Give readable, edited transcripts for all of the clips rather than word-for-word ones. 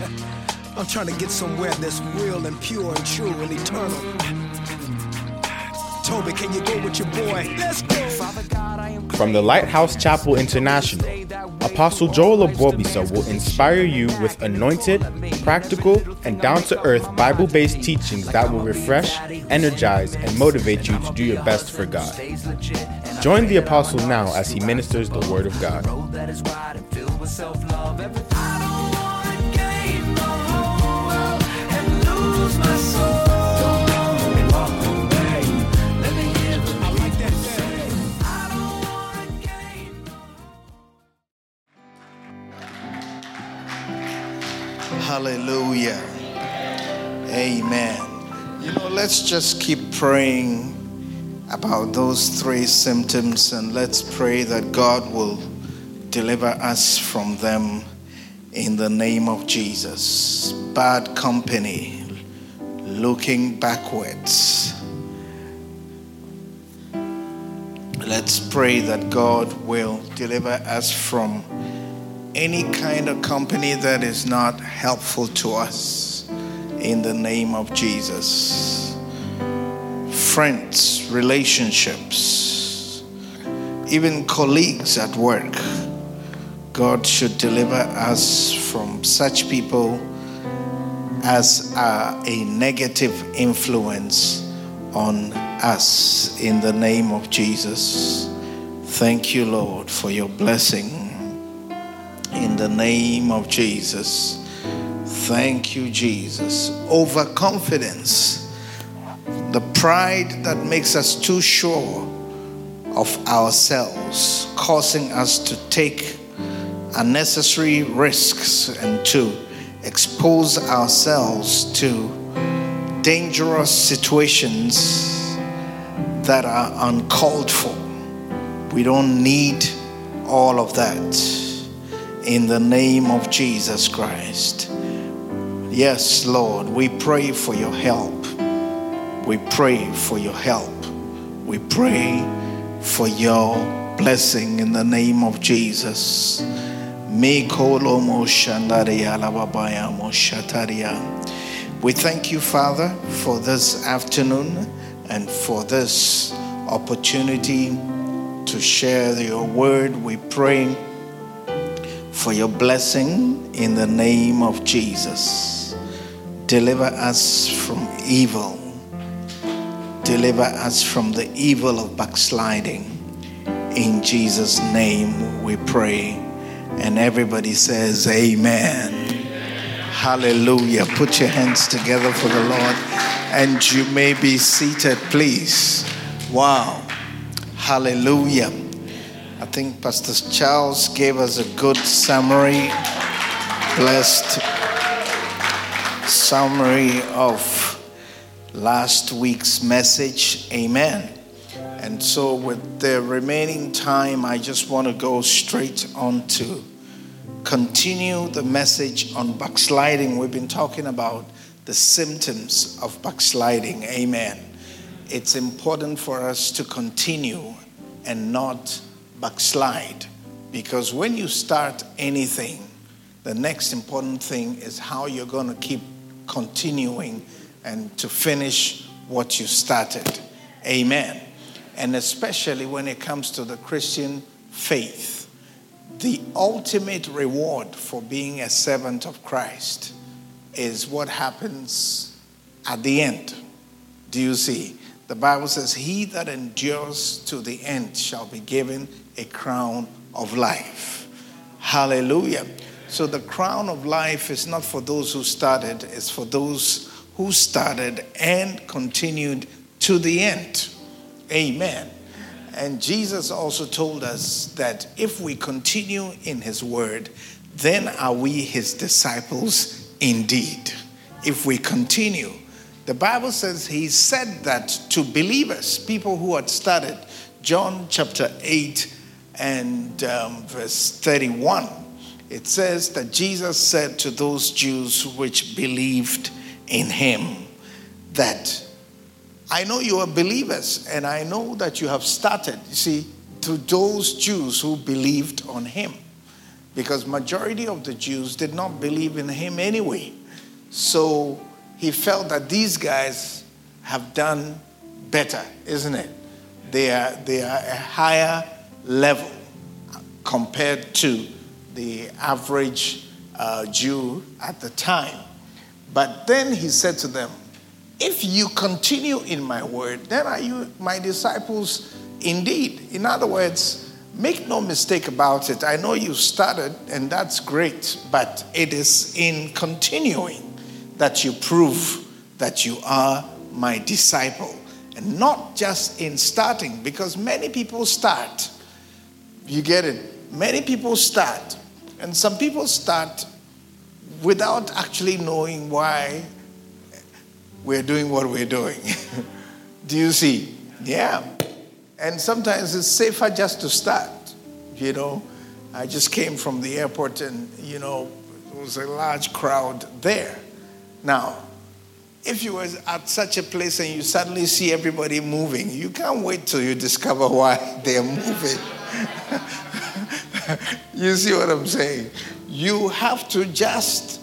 I'm trying to get somewhere that's real and pure and true and eternal. Toby, can you go with your boy? Let's go. From the Lighthouse Chapel International, Apostle Joel Obobisa will inspire you with anointed, practical, and down-to-earth Bible-based teachings that will refresh, energize, and motivate you to do your best for God. Join the Apostle now as he ministers the Word of God. Hallelujah. Amen. Let's just keep praying about those three symptoms, and let's pray that God will deliver us from them in the name of Jesus. Bad company, looking backwards. Let's pray that God will deliver us from any kind of company that is not helpful to us in the name of Jesus. Friends, relationships, even colleagues at work. God should deliver us from such people as are a negative influence on us in the name of Jesus. Thank you, Lord, for your blessing. In the name of Jesus. Thank you, Jesus. Overconfidence. The pride that makes us too sure of ourselves, causing us to take unnecessary risks and to expose ourselves to dangerous situations that are uncalled for. We don't need all of that. In the name of Jesus Christ. Yes, Lord, we pray for your help. We pray for your help. We pray for your blessing in the name of Jesus. We thank you, Father, for this afternoon and for this opportunity to share your word. We pray for your blessing in the name of Jesus. Deliver us from evil. Deliver us from the evil of backsliding. In Jesus' name we pray. And everybody says amen. Hallelujah. Put your hands together for the Lord. And you may be seated, please. Wow. Hallelujah. I think Pastor Charles gave us a good summary, blessed summary of last week's message. Amen. And so with the remaining time, I just want to go straight on to continue the message on backsliding. We've been talking about the symptoms of backsliding. Amen. It's important for us to continue and not backslide, because when you start anything, the next important thing is how you're going to keep continuing and to finish what you started. Amen. And especially when it comes to the Christian faith, the ultimate reward for being a servant of Christ is what happens at the end. Do you see? The Bible says, he that endures to the end shall be given a crown of life. Hallelujah. So the crown of life is not for those who started, it's for those who started and continued to the end. Amen. And Jesus also told us that if we continue in his word, then are we his disciples indeed. If we continue. The Bible says he said that to believers, people who had started. John chapter 8 and verse 31. It says that Jesus said to those Jews which believed in him that I know you are believers and I know that you have started. You see, to those Jews who believed on him. because majority of the Jews did not believe in him anyway. So he felt that these guys have done better, isn't it? They are a higher level compared to the average Jew at the time. But then he said to them, if you continue in my word, then are you my disciples indeed. In other words, make no mistake about it. I know you started, and that's great, but it is in continuing that you prove that you are my disciple. And not just in starting, because many people start. You get it? Many people start. And some people start without actually knowing why we're doing what we're doing. Do you see? Yeah. And sometimes it's safer just to start. You know, I just came from the airport and, you know, there was a large crowd there. Now, if you were at such a place and you suddenly see everybody moving, you can't wait till you discover why they're moving. You see what I'm saying? You have to just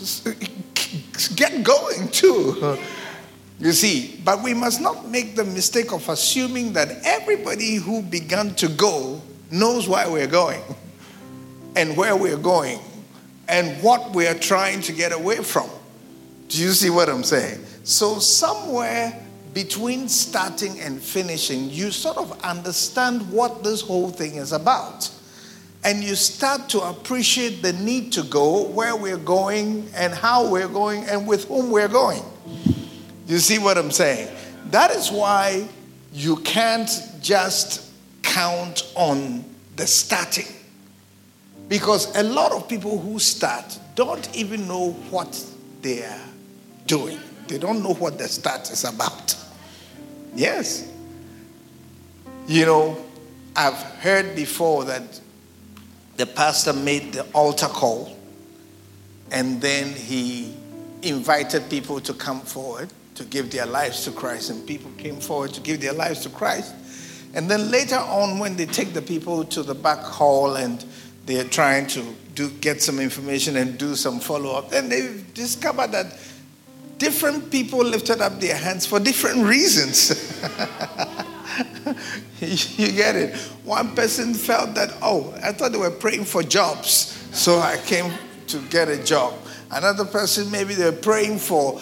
get going too. You see, but we must not make the mistake of assuming that everybody who began to go knows why we're going and where we're going and what we're trying to get away from. Do you see what I'm saying? So somewhere between starting and finishing, you sort of understand what this whole thing is about. And you start to appreciate the need to go, where we're going, and how we're going, and with whom we're going. You see what I'm saying? That is why you can't just count on the starting. Because a lot of people who start don't even know what they are doing. They don't know what the start is about. Yes. You know, I've heard before that the pastor made the altar call and then he invited people to come forward to give their lives to Christ, and people came forward to give their lives to Christ. And then later on, when they take the people to the back hall and they're trying to get some information and do some follow-up, then they discover that different people lifted up their hands for different reasons. You get it? One person felt that, I thought they were praying for jobs, so I came to get a job. Another person, maybe they were praying for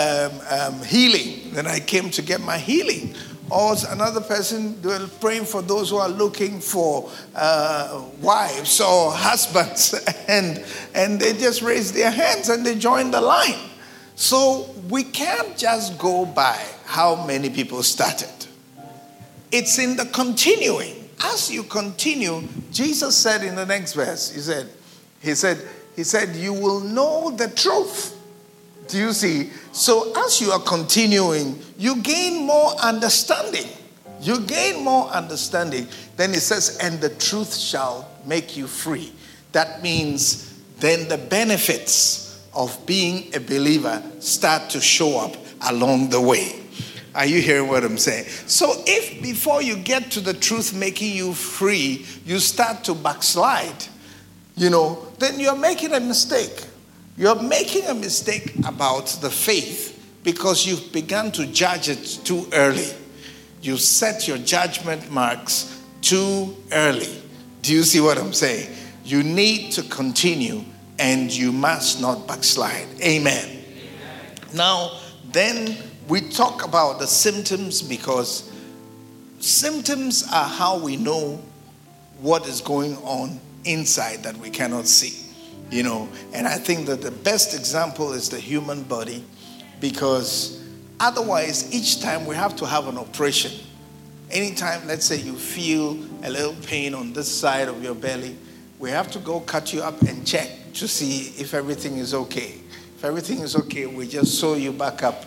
healing, then I came to get my healing. Or another person, they were praying for those who are looking for wives or husbands, and they just raised their hands and they joined the line. So we can't just go by how many people started. It's in the continuing. As you continue, Jesus said in the next verse, he said, you will know the truth. Do you see? So as you are continuing, you gain more understanding. You gain more understanding. Then it says, and the truth shall make you free. That means then the benefits of being a believer start to show up along the way. Are you hearing what I'm saying? So if before you get to the truth making you free, you start to backslide, then you're making a mistake. You're making a mistake about the faith because you've begun to judge it too early. You set your judgment marks too early. Do you see what I'm saying? You need to continue and you must not backslide. Amen. Now, then we talk about the symptoms because symptoms are how we know what is going on inside that we cannot see. And I think that the best example is the human body, because otherwise each time we have to have an operation. Anytime, let's say you feel a little pain on this side of your belly, we have to go cut you up and check to see if everything is okay. If everything is okay, we just sew you back up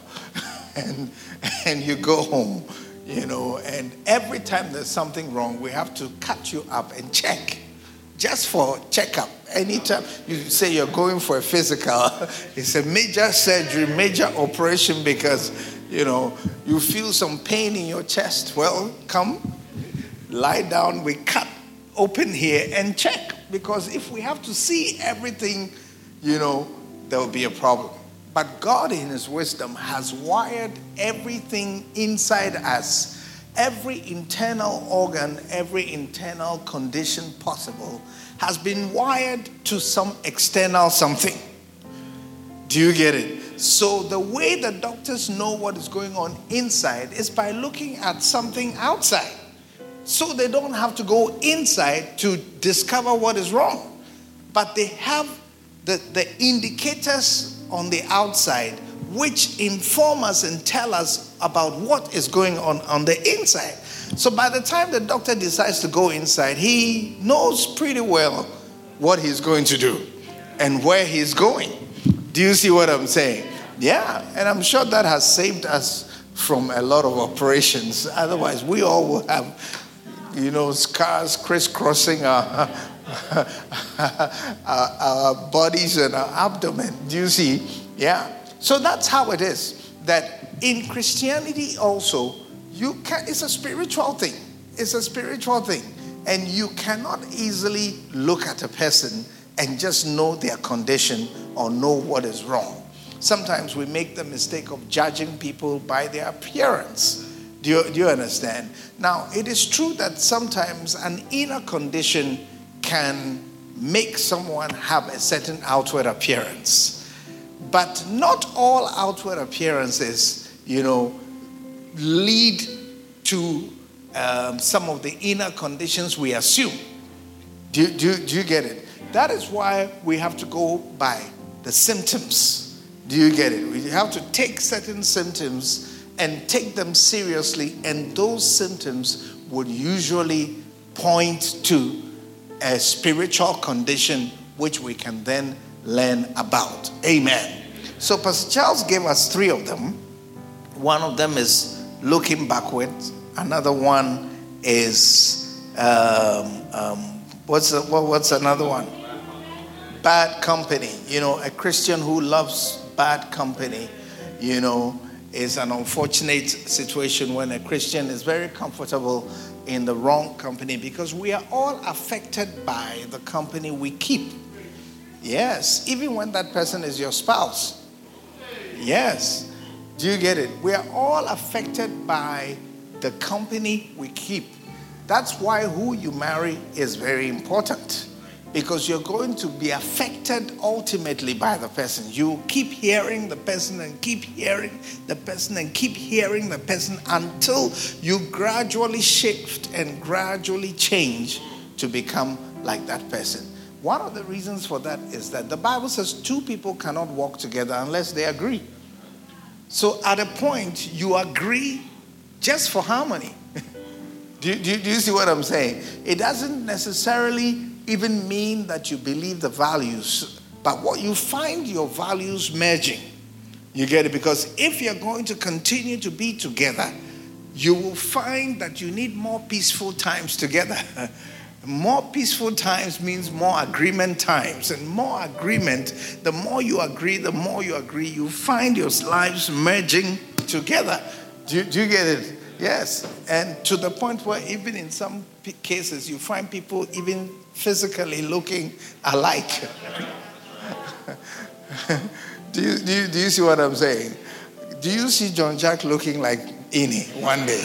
and you go home, and every time there's something wrong, we have to cut you up and check. Just for checkup. Anytime you say you're going for a physical, it's a major surgery, major operation because, you feel some pain in your chest. Well, come, lie down, we cut open here and check. because if we have to see everything, there will be a problem. But God in his wisdom has wired everything inside us. Every internal organ, every internal condition possible has been wired to some external something. Do you get it? So the way the doctors know what is going on inside is by looking at something outside. So they don't have to go inside to discover what is wrong. But they have the indicators on the outside which inform us and tell us about what is going on the inside. So by the time the doctor decides to go inside, he knows pretty well what he's going to do and where he's going. Do you see what I'm saying? Yeah, and I'm sure that has saved us from a lot of operations. Otherwise, we all will have, scars crisscrossing our bodies and our abdomen. Do you see? Yeah. So that's how it is. That in Christianity also, it's a spiritual thing. It's a spiritual thing. And you cannot easily look at a person and just know their condition or know what is wrong. Sometimes we make the mistake of judging people by their appearance. Do you understand? Now, it is true that sometimes an inner condition can make someone have a certain outward appearance. But not all outward appearances, lead to some of the inner conditions we assume. Do you get it? That is why we have to go by the symptoms. Do you get it? We have to take certain symptoms and take them seriously, and those symptoms would usually point to a spiritual condition which we can then learn about. Amen. So Pastor Charles gave us 3 of them. One of them is looking backwards. Another one is what's another one? Bad company. A Christian who loves bad company, is an unfortunate situation when a Christian is very comfortable in the wrong company, because we are all affected by the company we keep. Yes, even when that person is your spouse. Yes. Do you get it? We are all affected by the company we keep. That's why who you marry is very important, because you're going to be affected ultimately by the person. You keep hearing the person and keep hearing the person and keep hearing the person until you gradually shift and gradually change to become like that person. One of the reasons for that is that the Bible says 2 people cannot walk together unless they agree. So at a point, you agree just for harmony. Do you see what I'm saying? It doesn't necessarily even mean that you believe the values, but what you find your values merging. You get it? Because if you're going to continue to be together, you will find that you need more peaceful times together. More peaceful times means more agreement times. And more agreement, the more you agree, you find your lives merging together. Do you get it? Yes. And to the point where even in some cases, you find people even physically looking alike. Do you see what I'm saying? Do you see John Jack looking like Ini one day?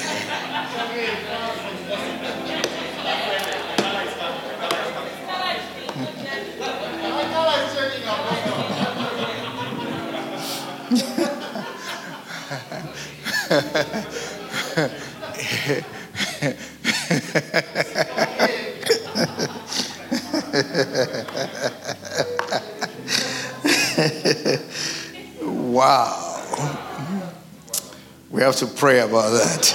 Wow. We have to pray about that.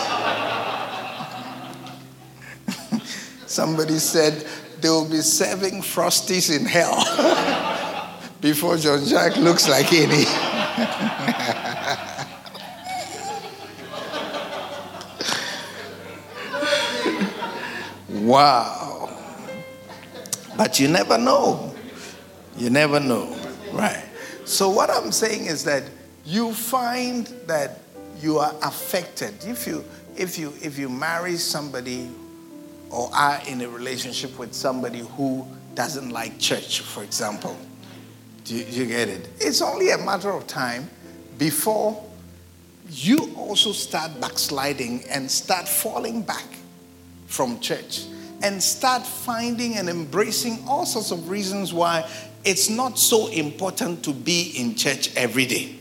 Somebody said they will be serving Frosties in hell before John Jack looks like Ini. Wow. But you never know. You never know. Right. So what I'm saying is that you find that you are affected. If you marry somebody or are in a relationship with somebody who doesn't like church, for example. Do you get it? It's only a matter of time before you also start backsliding and start falling back from church and start finding and embracing all sorts of reasons why it's not so important to be in church every day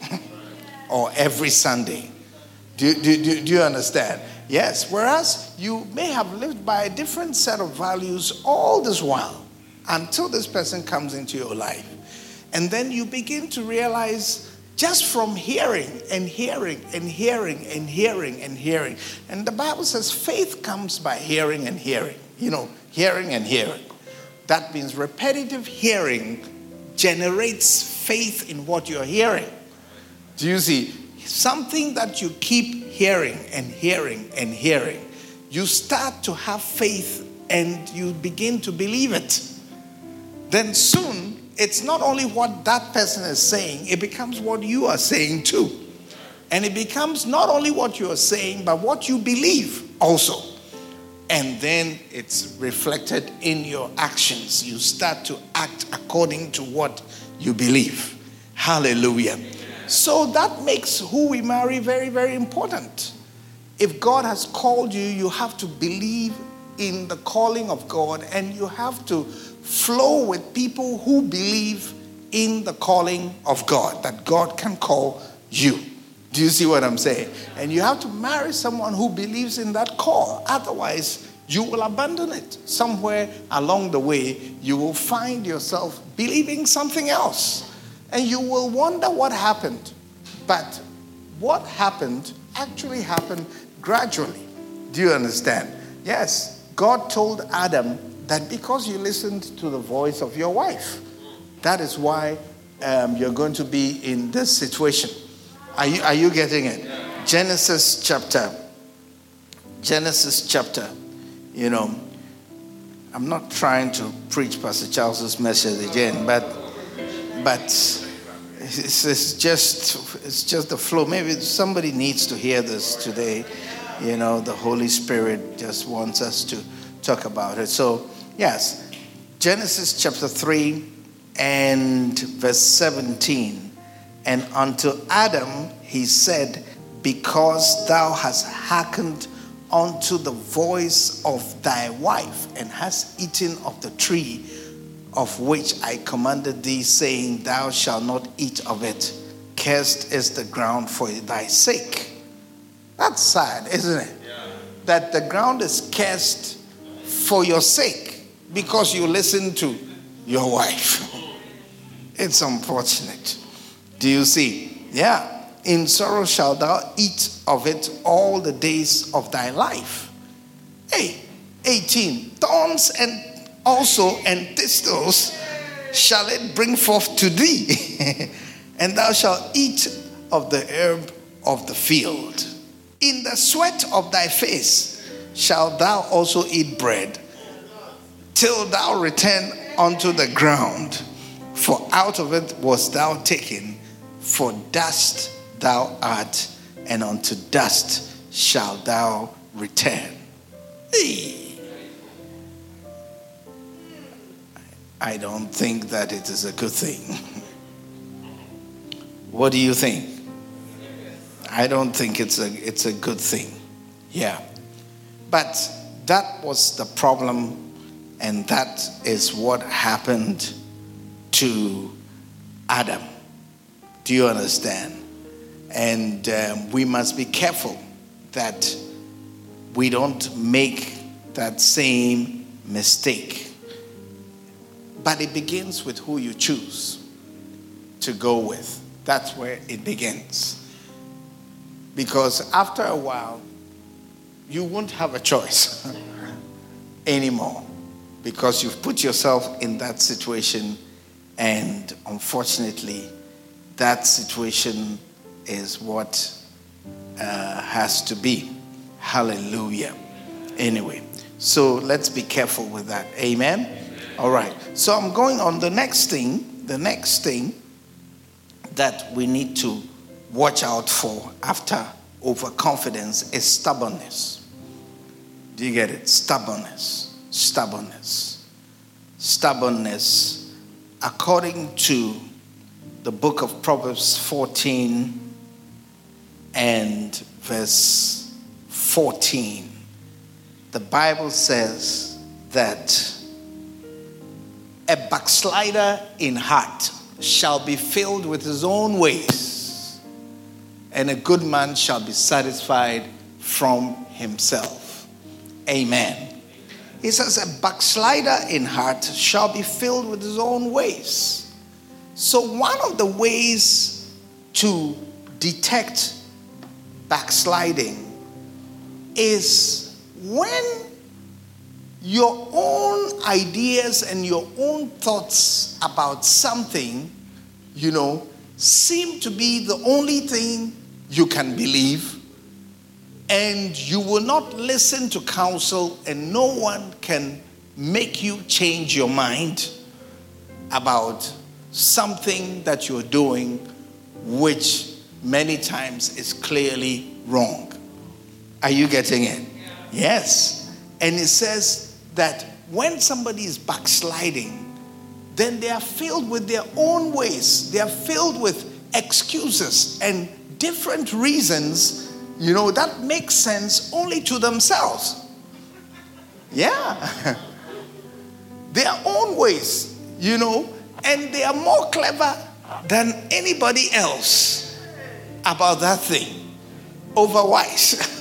or every Sunday. Do you understand? Yes. Whereas you may have lived by a different set of values all this while until this person comes into your life. And then you begin to realize just from hearing and hearing and hearing and hearing and hearing. And the Bible says faith comes by hearing and hearing. Hearing and hearing. That means repetitive hearing generates faith in what you're hearing. Do you see? Something that you keep hearing and hearing and hearing, you start to have faith and you begin to believe it. Then soon, it's not only what that person is saying, it becomes what you are saying too. And it becomes not only what you are saying, but what you believe also. And then it's reflected in your actions. You start to act according to what you believe. Hallelujah. So that makes who we marry very, very important. If God has called you, you have to believe in the calling of God, and you have to flow with people who believe in the calling of God, that God can call you. Do you see what I'm saying? And you have to marry someone who believes in that call. Otherwise, you will abandon it. Somewhere along the way, you will find yourself believing something else. And you will wonder what happened. But what happened actually happened gradually. Do you understand? Yes, God told Adam that because you listened to the voice of your wife, that is why you're going to be in this situation. Are you getting it? Genesis chapter. I'm not trying to preach Pastor Charles's message again, but it's just the flow. Maybe somebody needs to hear this today. The Holy Spirit just wants us to talk about it. So, yes, Genesis chapter 3 and verse 17. And unto Adam he said, because thou hast hearkened unto the voice of thy wife, and hast eaten of the tree of which I commanded thee, saying, thou shalt not eat of it. Cursed is the ground for thy sake. That's sad, isn't it? Yeah. That the ground is cursed for your sake because you listen to your wife. It's unfortunate. Do you see? Yeah. In sorrow shalt thou eat of it all the days of thy life. 18. Thorns and thistles shall it bring forth to thee, and thou shalt eat of the herb of the field. In the sweat of thy face shalt thou also eat bread, till thou return unto the ground, for out of it wast thou taken, for dust thou art, and unto dust shalt thou return. I don't think that it is a good thing. What do you think? I don't think it's a good thing. Yeah. But that was the problem, and that is what happened to Adam. Do you understand? And we must be careful that we don't make that same mistake. But it begins with who you choose to go with. That's where it begins. Because after a while, you won't have a choice anymore. Because you've put yourself in that situation, and unfortunately, that situation is what has to be. Hallelujah. Anyway, so let's be careful with that. Amen? All right. So I'm going on the next thing. The next thing that we need to watch out for after overconfidence is stubbornness. Do you get it? Stubbornness. stubbornness, according to the book of Proverbs 14 and verse 14, the Bible says that a backslider in heart shall be filled with his own ways, and a good man shall be satisfied from himself. Amen. He says a backslider in heart shall be filled with his own ways. So one of the ways to detect backsliding is when your own ideas and your own thoughts about something, seem to be the only thing you can believe, and you will not listen to counsel, and no one can make you change your mind about something that you're doing, which many times is clearly wrong. Are you getting it? Yes. And it says that when somebody is backsliding, then they are filled with their own ways. They are filled with excuses and different reasons, that make sense only to themselves. Yeah. Their own ways, and they are more clever than anybody else about that thing. Overwise.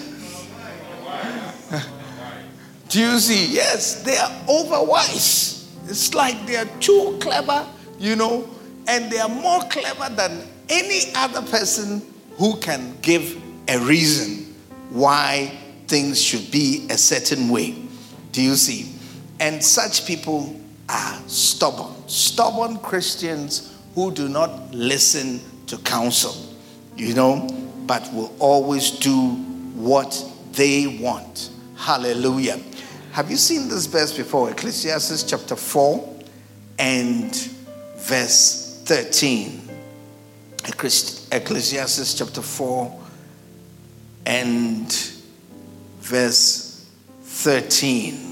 Do you see? Yes, they are overwise. It's like they are too clever, and they are more clever than any other person who can give a reason why things should be a certain way. Do you see? And such people are stubborn. Stubborn Christians who do not listen to counsel, but will always do what they want. Hallelujah. Have you seen this verse before? Ecclesiastes chapter 4 and verse 13. Ecclesiastes chapter 4 and verse 13.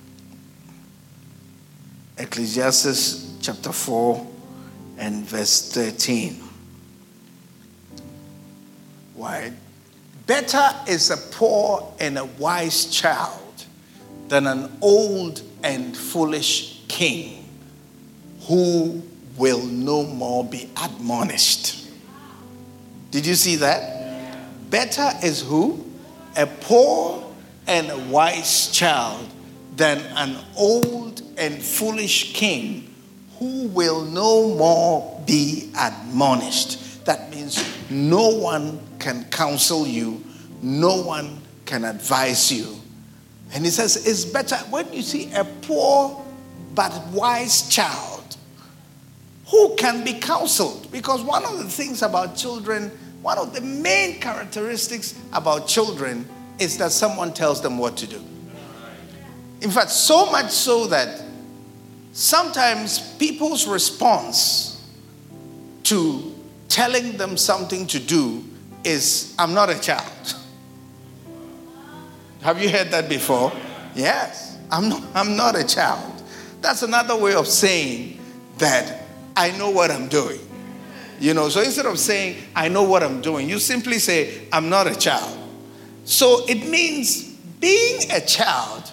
Ecclesiastes chapter 4 and verse 13. Why? Better is a poor and a wise child than an old and foolish king who will no more be admonished. Did you see that? Better is who? A poor and a wise child than an old and foolish king who will no more be admonished. That means no one can counsel you, no one can advise you. And he says it's better when you see a poor but wise child who can be counseled. Because one of the things about children, one of the main characteristics about children is that someone tells them what to do. In fact, so much so that sometimes people's response to telling them something to do is, I'm not a child. Have you heard that before? Yes. I'm not a child. That's another way of saying that I know what I'm doing. So instead of saying, I know what I'm doing, you simply say, I'm not a child. So it means being a child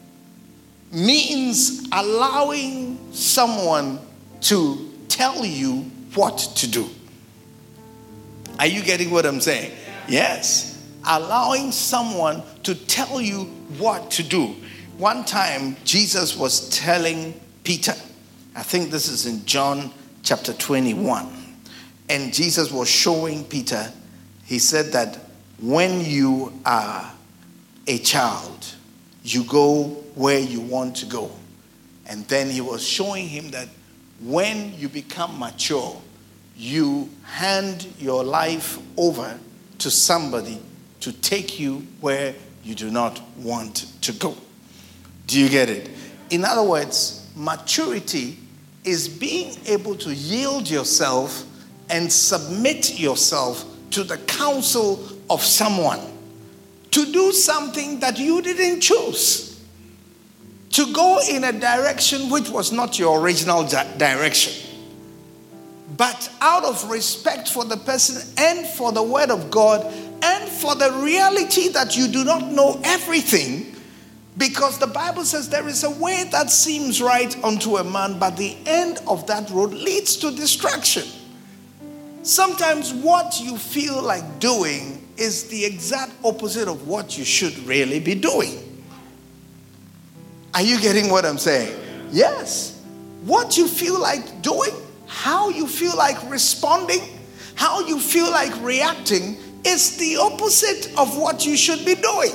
means allowing someone to tell you what to do. Are you getting what I'm saying? Yes. Allowing someone to tell you what to do. One time, Jesus was telling Peter, I think this is in John chapter 21, and Jesus was showing Peter, he said that when you are a child, you go where you want to go. And then he was showing him that when you become mature, you hand your life over to somebody to take you where you do not want to go. Do you get it? In other words, maturity is being able to yield yourself and submit yourself to the counsel of someone to do something that you didn't choose. to go in a direction which was not your original direction. But out of respect for the person and for the word of God and for the reality that you do not know everything, because the Bible says there is a way that seems right unto a man, but the end of that road leads to destruction. Sometimes what you feel like doing is the exact opposite of what you should really be doing. Are you getting what I'm saying? Yes. What you feel like doing, how you feel like responding, how you feel like reacting is the opposite of what you should be doing.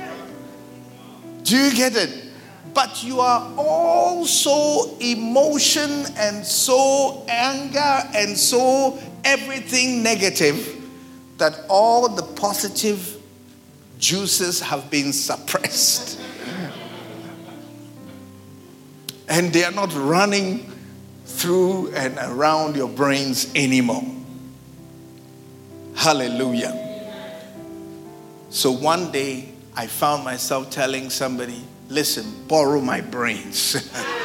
Do you get it? But you are all so emotion and so anger and so everything negative that all the positive juices have been suppressed. And they are not running through and around your brains anymore. Hallelujah. So one day I found myself telling somebody, listen, borrow my brains.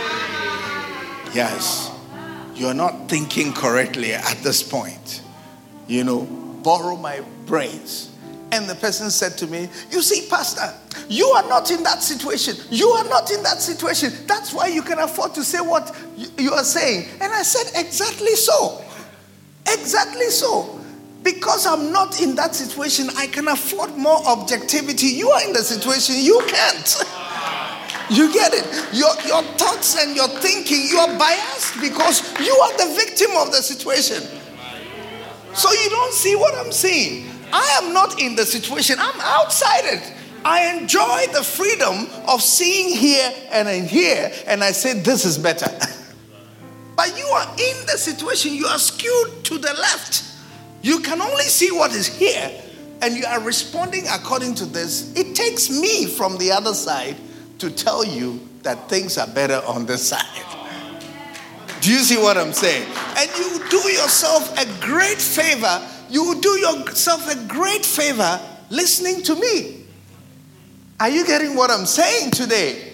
Yes. You're not thinking correctly at this point. Borrow my brains. And the person said to me, you see, Pastor, you are not in that situation. You are not in that situation. That's why you can afford to say what you are saying. And I said, exactly so. Exactly so. Because I'm not in that situation, I can afford more objectivity. You are in the situation, you can't. You get it? Your thoughts and your thinking, you are biased because you are the victim of the situation. So you don't see what I'm seeing. I am not in the situation. I'm outside it. I enjoy the freedom of seeing here and in here, and I say this is better. But you are in the situation. You are skewed to the left. You can only see what is here, and you are responding according to this. It takes me from the other side to tell you that things are better on this side. Do you see what I'm saying? And you do yourself a great favor. You do yourself a great favor listening to me. Are you getting what I'm saying today?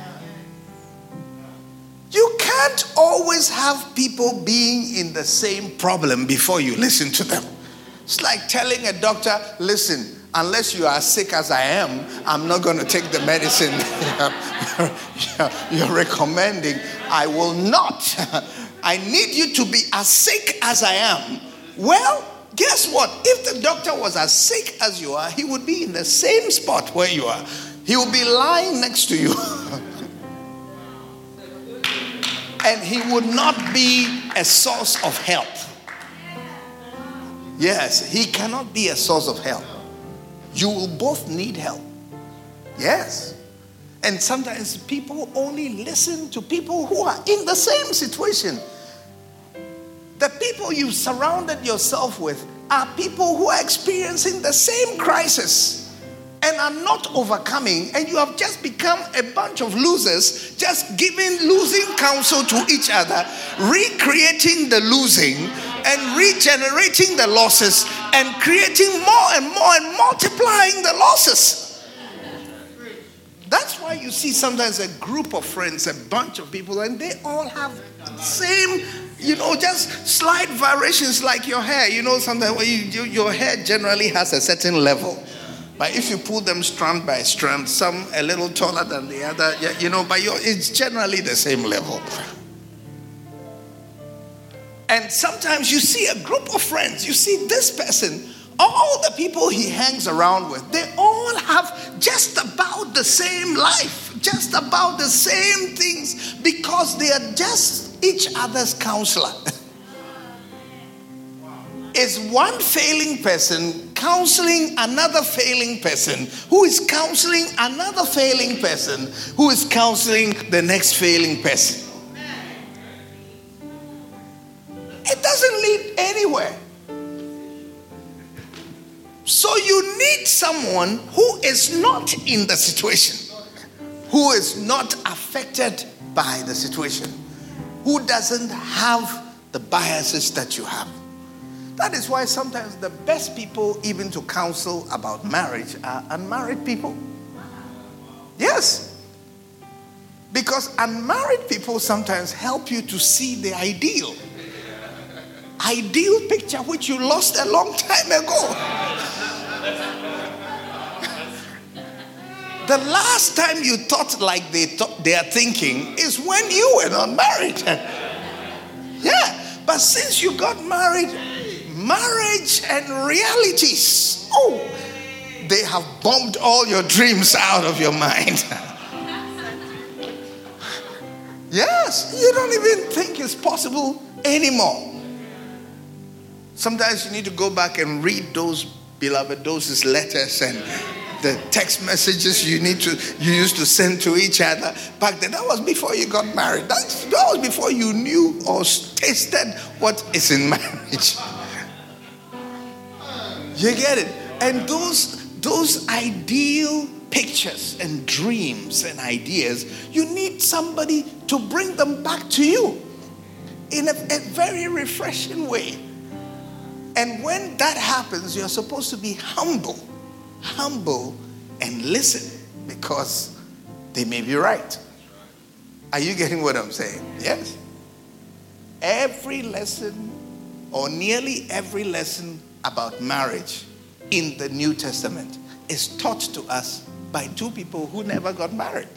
You can't always have people being in the same problem before you listen to them. It's like telling a doctor, listen, unless you are as sick as I am, I'm not going to take the medicine you're recommending. I will not. I need you to be as sick as I am. Well, guess what? If the doctor was as sick as you are, he would be in the same spot where you are. He would be lying next to you. And he would not be a source of help. Yes, he cannot be a source of help. You will both need help. Yes. And sometimes people only listen to people who are in the same situation. The people you've surrounded yourself with are people who are experiencing the same crisis and are not overcoming, and you have just become a bunch of losers, just giving losing counsel to each other, recreating the losing and regenerating the losses and creating more and more and multiplying the losses. That's why you see sometimes a group of friends, a bunch of people, and they all have the same, just slight variations like your hair. Sometimes your hair generally has a certain level. But if you pull them strand by strand, some a little taller than the other, but it's generally the same level. And sometimes you see a group of friends, you see this person, all the people he hangs around with, they all have just about the same life, just about the same things, because they are just each other's counselor. Is one failing person counseling another failing person, who is counseling another failing person, who is counseling the next failing person. It doesn't lead anywhere. So you need someone who is not in the situation, who is not affected by the situation, who doesn't have the biases that you have. That is why sometimes the best people even to counsel about marriage are unmarried people. Yes. Because unmarried people sometimes help you to see the ideal picture which you lost a long time ago. The last time you thought like they are thinking is when you were not married. Yeah, but since you got married, marriage and realities, they have bombed all your dreams out of your mind. Yes, you don't even think it's possible anymore. Sometimes you need to go back and read those beloved letters and the text messages you used to send to each other back then. That was before you got married. That was before you knew or tasted what is in marriage. You get it? And those ideal pictures and dreams and ideas, you need somebody to bring them back to you in a very refreshing way. And when that happens, you're supposed to be humble and listen, because they may be right. Are you getting what I'm saying? Yes. Every lesson, or nearly every lesson about marriage in the New Testament is taught to us by two people who never got married.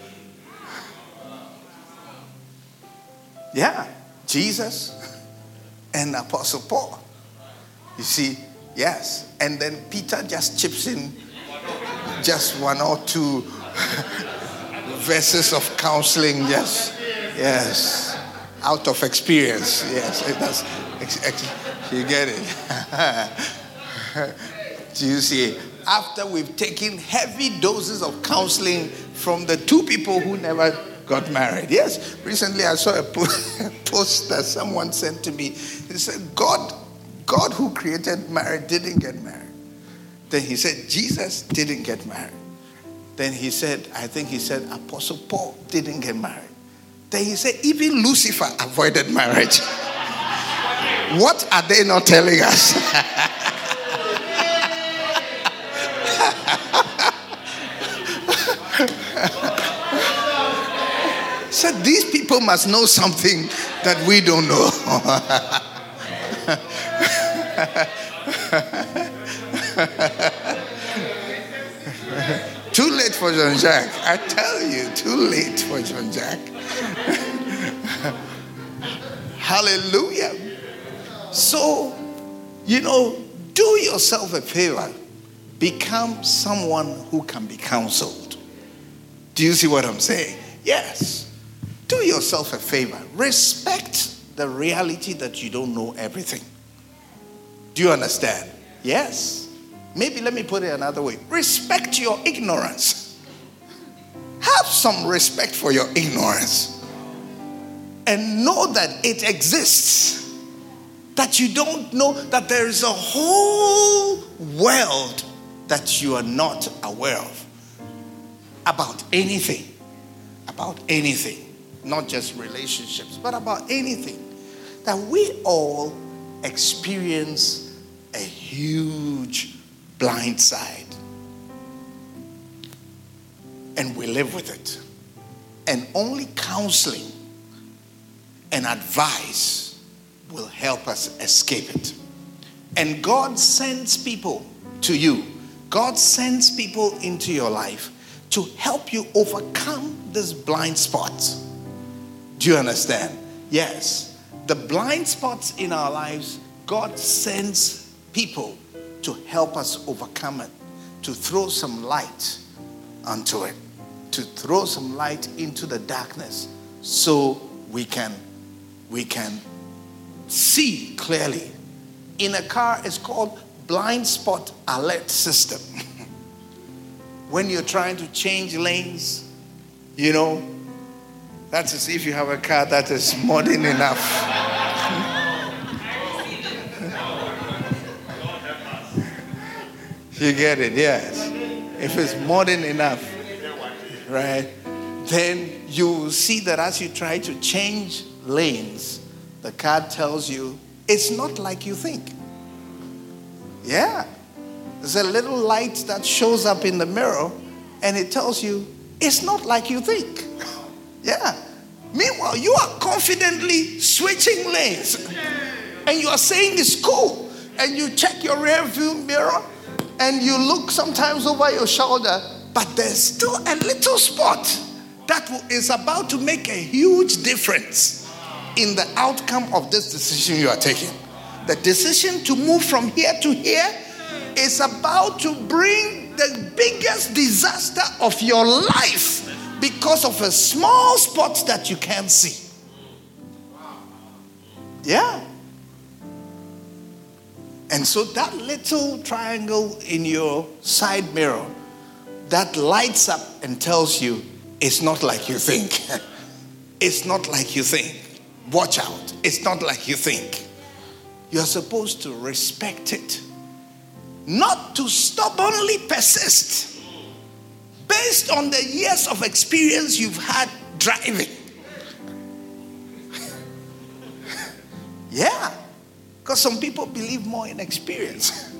Yeah, Jesus and Apostle Paul. You see, yes. And then Peter just chips in just one or two verses of counseling. Yes. Out of experience. Yes, it does. You get it? Do you see? After we've taken heavy doses of counseling from the two people who never got married. Yes. Recently I saw a post that someone sent to me. He said, God who created marriage didn't get married. Then he said, Jesus didn't get married. Then he said, I think he said, Apostle Paul didn't get married. Then he said, even Lucifer avoided marriage. What are they not telling us? So these people must know something that we don't know. Too late for Jean-Jacques. I tell you, too late for Jean-Jacques. Hallelujah. So, do yourself a favor. Become someone who can be counseled. Do you see what I'm saying? Yes. Do yourself a favor. Respect the reality that you don't know everything. Do you understand? Yes. Maybe let me put it another way. Respect your ignorance. Have some respect for your ignorance. And know that it exists. That you don't know that there is a whole world that you are not aware of. About anything. About anything. Not just relationships, but about anything. That we all experience a huge blind side. And we live with it. And only counseling and advice will help us escape it. And God sends people to you. God sends people into your life to help you overcome this blind spot. Do you understand? Yes. The blind spots in our lives, God sends people to help us overcome it, to throw some light onto it, to throw some light into the darkness so we can see clearly. In a car, it's called blind spot alert system. When you're trying to change lanes, that is if you have a car that is modern enough. You get it, yes. If it's modern enough, right, then you will see that as you try to change lanes, the car tells you, it's not like you think. Yeah. There's a little light that shows up in the mirror, and it tells you, it's not like you think. Yeah. Meanwhile, you are confidently switching lanes. And you are saying it's cool. And you check your rear view mirror. And you look sometimes over your shoulder. But there's still a little spot that is about to make a huge difference in the outcome of this decision you are taking. The decision to move from here to here is about to bring the biggest disaster of your life because of a small spot that you can't see. Yeah. And so that little triangle in your side mirror that lights up and tells you it's not like you think. It's not like you think. Watch out. It's not like you think. You're supposed to respect it. Not to stubbornly persist based on the years of experience you've had driving. Yeah. Because some people believe more in experience.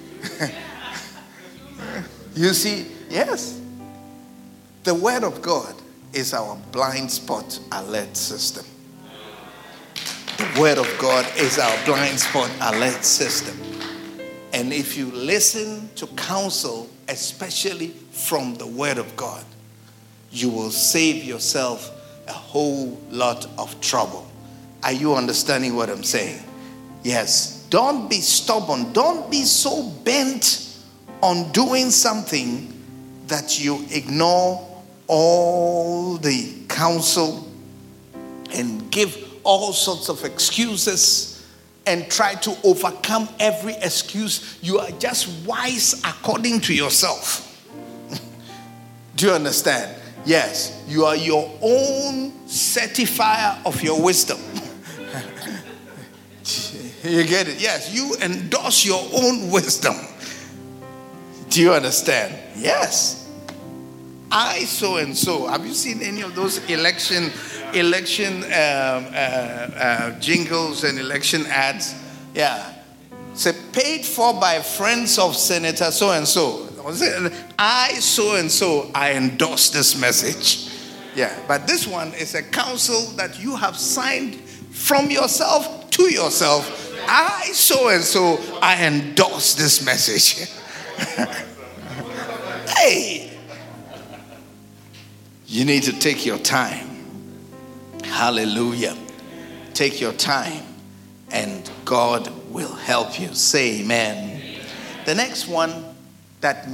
You see, yes. The Word of God is our blind spot alert system. The Word of God is our blind spot alert system. And if you listen to counsel, especially from the Word of God, you will save yourself a whole lot of trouble. Are you understanding what I'm saying? Yes. Don't be stubborn. Don't be so bent on doing something that you ignore all the counsel and give all sorts of excuses and try to overcome every excuse. You are just wise according to yourself. Do you understand? Yes, you are your own certifier of your wisdom. You get it? Yes, you endorse your own wisdom. Do you understand? Yes. I so and so. Have you seen any of those election jingles and election ads? Yeah. Say paid for by friends of Senator so and so. I so and so. I endorse this message. Yeah. But this one is a counsel that you have signed from yourself to yourself. I so and so. I endorse this message. Hey. You need to take your time. Hallelujah. Take your time and God will help you. Say amen. The next one that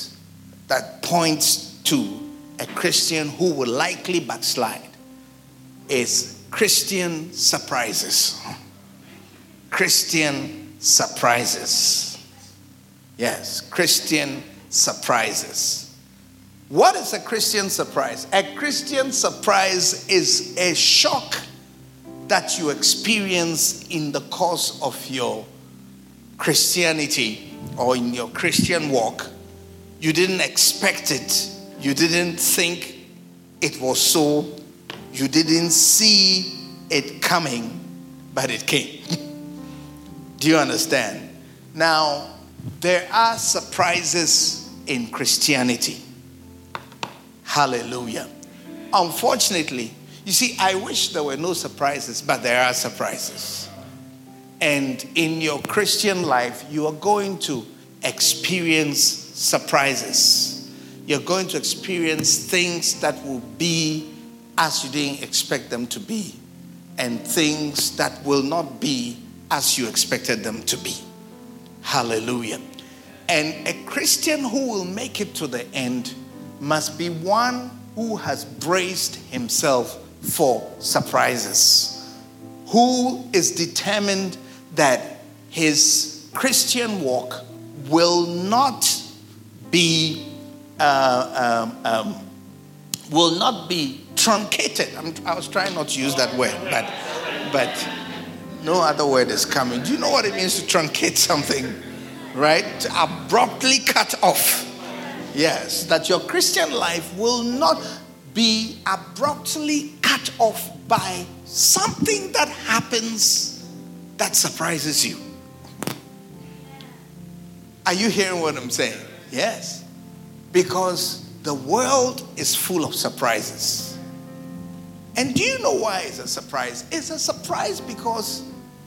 points to a Christian who will likely backslide is Christian surprises. Christian surprises. Yes, Christian surprises. What is a Christian surprise? A Christian surprise is a shock that you experience in the course of your Christianity or in your Christian walk. You didn't expect it. You didn't think it was so. You didn't see it coming, but it came. Do you understand? Now, there are surprises in Christianity. Hallelujah. Unfortunately, you see, I wish there were no surprises, but there are surprises. And in your Christian life, you are going to experience surprises. You're going to experience things that will be as you didn't expect them to be, and things that will not be as you expected them to be. Hallelujah. And a Christian who will make it to the end must be one who has braced himself for surprises, who is determined that his Christian walk will not be truncated. I was trying not to use that word, but no other word is coming. Do you know what it means to truncate something? Right? To abruptly cut off. Yes, that your Christian life will not be abruptly cut off by something that happens that surprises you. Are you hearing what I'm saying? Yes. Because the world is full of surprises. And do you know why it's a surprise? It's a surprise because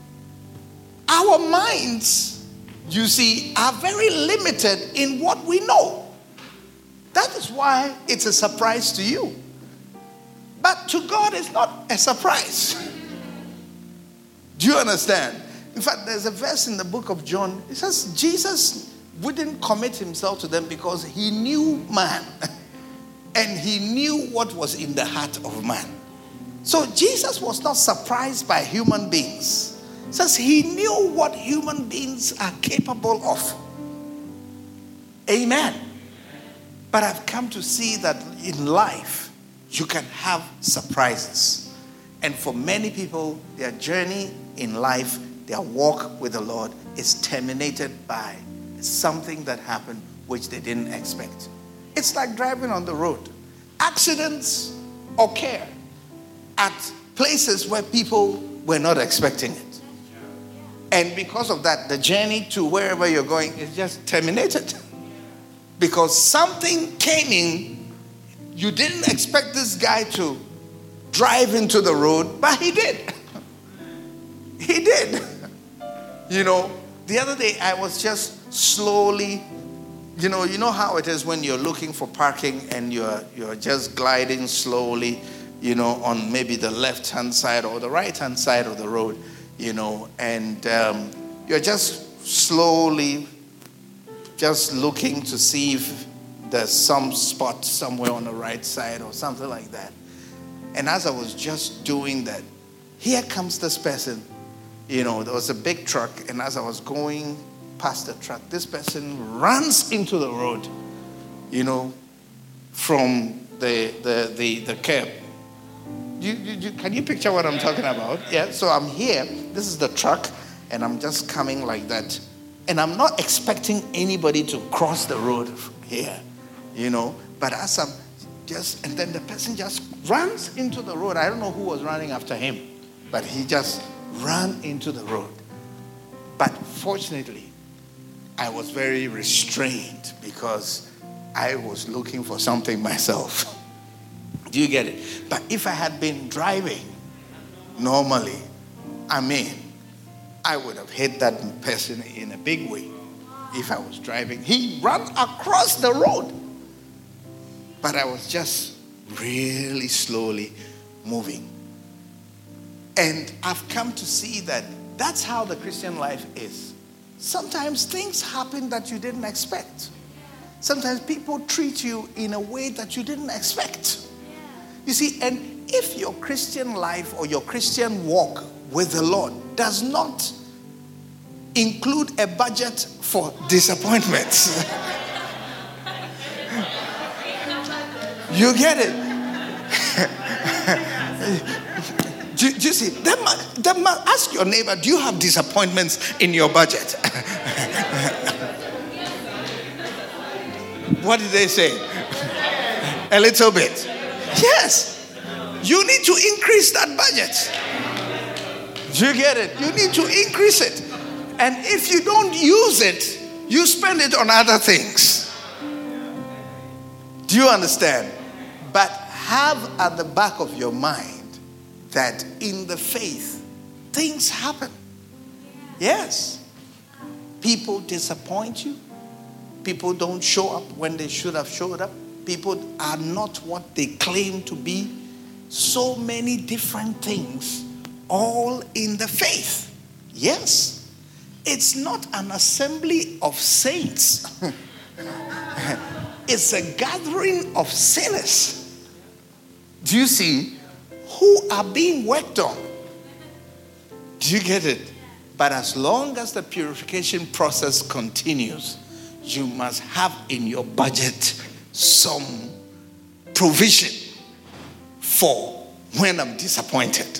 our minds, you see, are very limited in what we know. That is why it's a surprise to you. But to God, it's not a surprise. Do you understand? In fact, there's a verse in the book of John. It says Jesus wouldn't commit himself to them because he knew man. And he knew what was in the heart of man. So Jesus was not surprised by human beings. It says he knew what human beings are capable of. Amen. But I've come to see that in life, you can have surprises. And for many people, their journey in life, their walk with the Lord is terminated by something that happened which they didn't expect. It's like driving on the road. Accidents occur at places where people were not expecting it. And because of that, the journey to wherever you're going is just terminated. Because something came in, you didn't expect this guy to drive into the road, but he did. He did. You know, the other day I was just slowly, you know how it is when you're looking for parking and you're just gliding slowly, you know, on maybe the left-hand side or the right-hand side of the road, you know, and you're just slowly just looking to see if there's some spot somewhere on the right side or something like that. And as I was just doing that, here comes this person. You know, there was a big truck, and as I was going past the truck, this person runs into the road, you know, from the curb. Can you picture what I'm talking about? Yeah, so I'm here. This is the truck, and I'm just coming like that. And I'm not expecting anybody to cross the road here, you know. But as I'm just, and then the person just runs into the road. I don't know who was running after him, but he just ran into the road. But fortunately, I was very restrained because I was looking for something myself. Do you get it? But if I had been driving normally, I would have hit that person in a big way. If I was driving, he ran across the road. But I was just really slowly moving. And I've come to see that that's how the Christian life is. Sometimes things happen that you didn't expect. Sometimes people treat you in a way that you didn't expect. You see, and if your Christian life or your Christian walk with the Lord does not include a budget for disappointments, you get it? Do you see? Then ask your neighbor, do you have disappointments in your budget? What did they say? A little bit. Yes. You need to increase that budget. Do you get it? You need to increase it. And if you don't use it, you spend it on other things. Do you understand? But have at the back of your mind that in the faith, things happen. Yes. People disappoint you. People don't show up when they should have showed up. People are not what they claim to be. So many different things, all in the faith. Yes. It's not an assembly of saints. It's a gathering of sinners. Do you see? Who are being worked on. Do you get it? But as long as the purification process continues, you must have in your budget some provision for when I'm disappointed.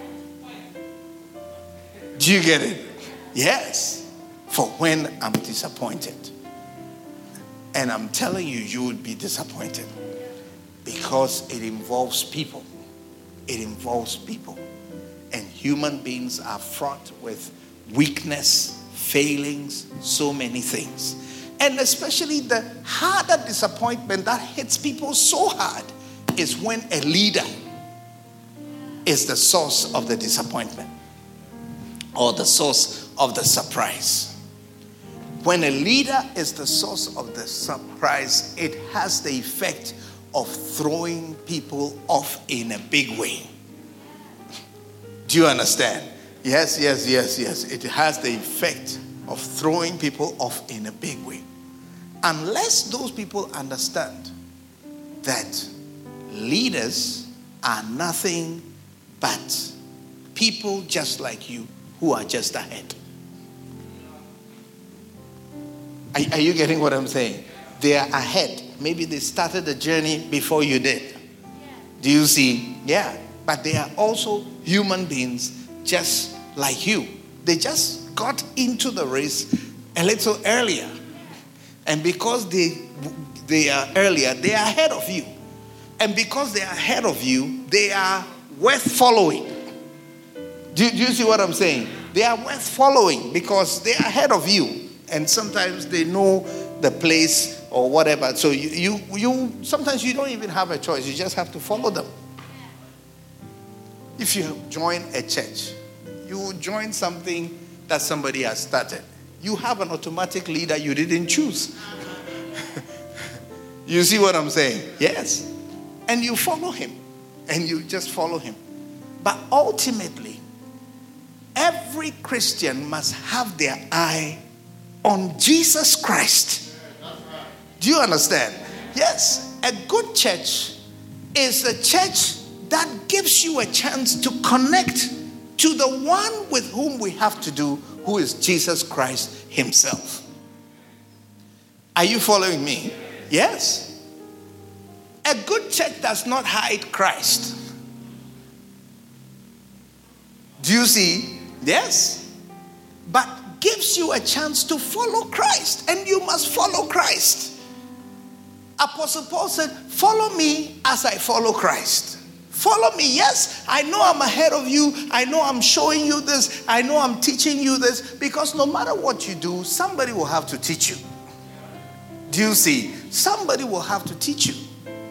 Do you get it? Yes. For when I'm disappointed. And I'm telling you, you would be disappointed because it involves people. It involves people. And human beings are fraught with weakness, failings, so many things. And especially the harder disappointment that hits people so hard is when a leader is the source of the disappointment or the source of the surprise. When a leader is the source of the surprise, it has the effect of throwing people off in a big way. Do you understand? Yes. It has the effect of throwing people off in a big way. Unless those people understand that leaders are nothing but people just like you who are just ahead. Are you getting what I'm saying? They are ahead. Maybe they started the journey before you did. Do you see? Yeah. But they are also human beings just like you. They just got into the race a little earlier. And because they are earlier, they are ahead of you. And because they are ahead of you, they are worth following. Do you see what I'm saying? They are worth following because they are ahead of you. And sometimes they know the place or whatever. So you sometimes you don't even have a choice. You just have to follow them. If you join a church, you join something that somebody has started. You have an automatic leader you didn't choose. You see what I'm saying? Yes. And you follow him. And you just follow him. But ultimately, every Christian must have their eye on Jesus Christ. Do you understand? Yes. A good church is a church that gives you a chance to connect to the one with whom we have to do, who is Jesus Christ himself. Are you following me? Yes. A good church does not hide Christ. Do you see? Yes. But gives you a chance to follow Christ, and you must follow Christ. Apostle Paul said, follow me as I follow Christ. Follow me. Yes, I know I'm ahead of you. I know I'm showing you this. I know I'm teaching you this. Because no matter what you do, somebody will have to teach you. Do you see? Somebody will have to teach you.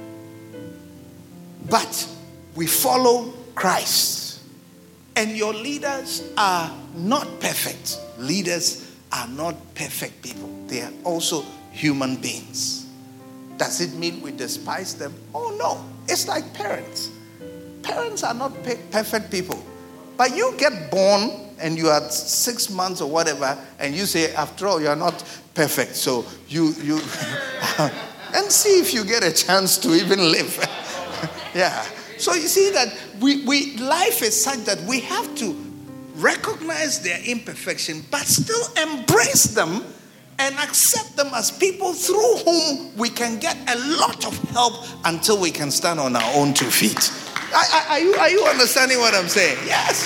But we follow Christ. And your leaders are not perfect. Leaders are not perfect people. They are also human beings. Does it mean we despise them? Oh no. It's like parents. Parents are not perfect people. But you get born and you are 6 months or whatever, and you say, after all, you are not perfect. So you and see if you get a chance to even live. Yeah. So you see that we life is such that we have to recognize their imperfection, but still embrace them and accept them as people through whom we can get a lot of help until we can stand on our own 2 feet. Are you understanding what I'm saying? Yes.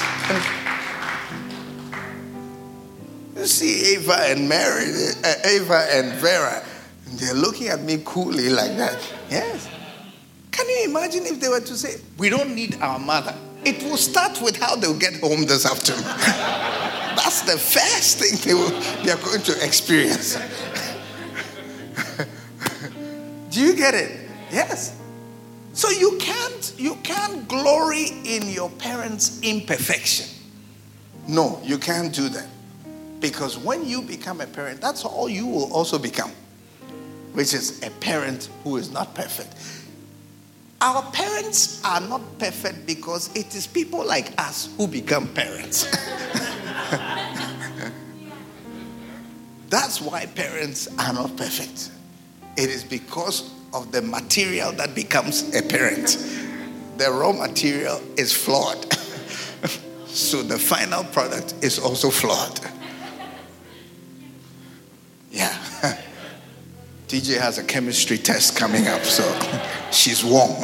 You see Ava and Mary, Ava and Vera, they're looking at me coolly like that. Yes. Can you imagine if they were to say, we don't need our mother? It will start with how they'll get home this afternoon. That's the first thing they are going to experience. Do you get it? Yes. So you can't glory in your parents' imperfection. No, you can't do that. Because when you become a parent, that's all you will also become. Which is a parent who is not perfect. Our parents are not perfect because it is people like us who become parents. That's why parents are not perfect. It is because of the material that becomes a parent. The raw material is flawed. So the final product is also flawed. Yeah. TJ has a chemistry test coming up, so she's warm.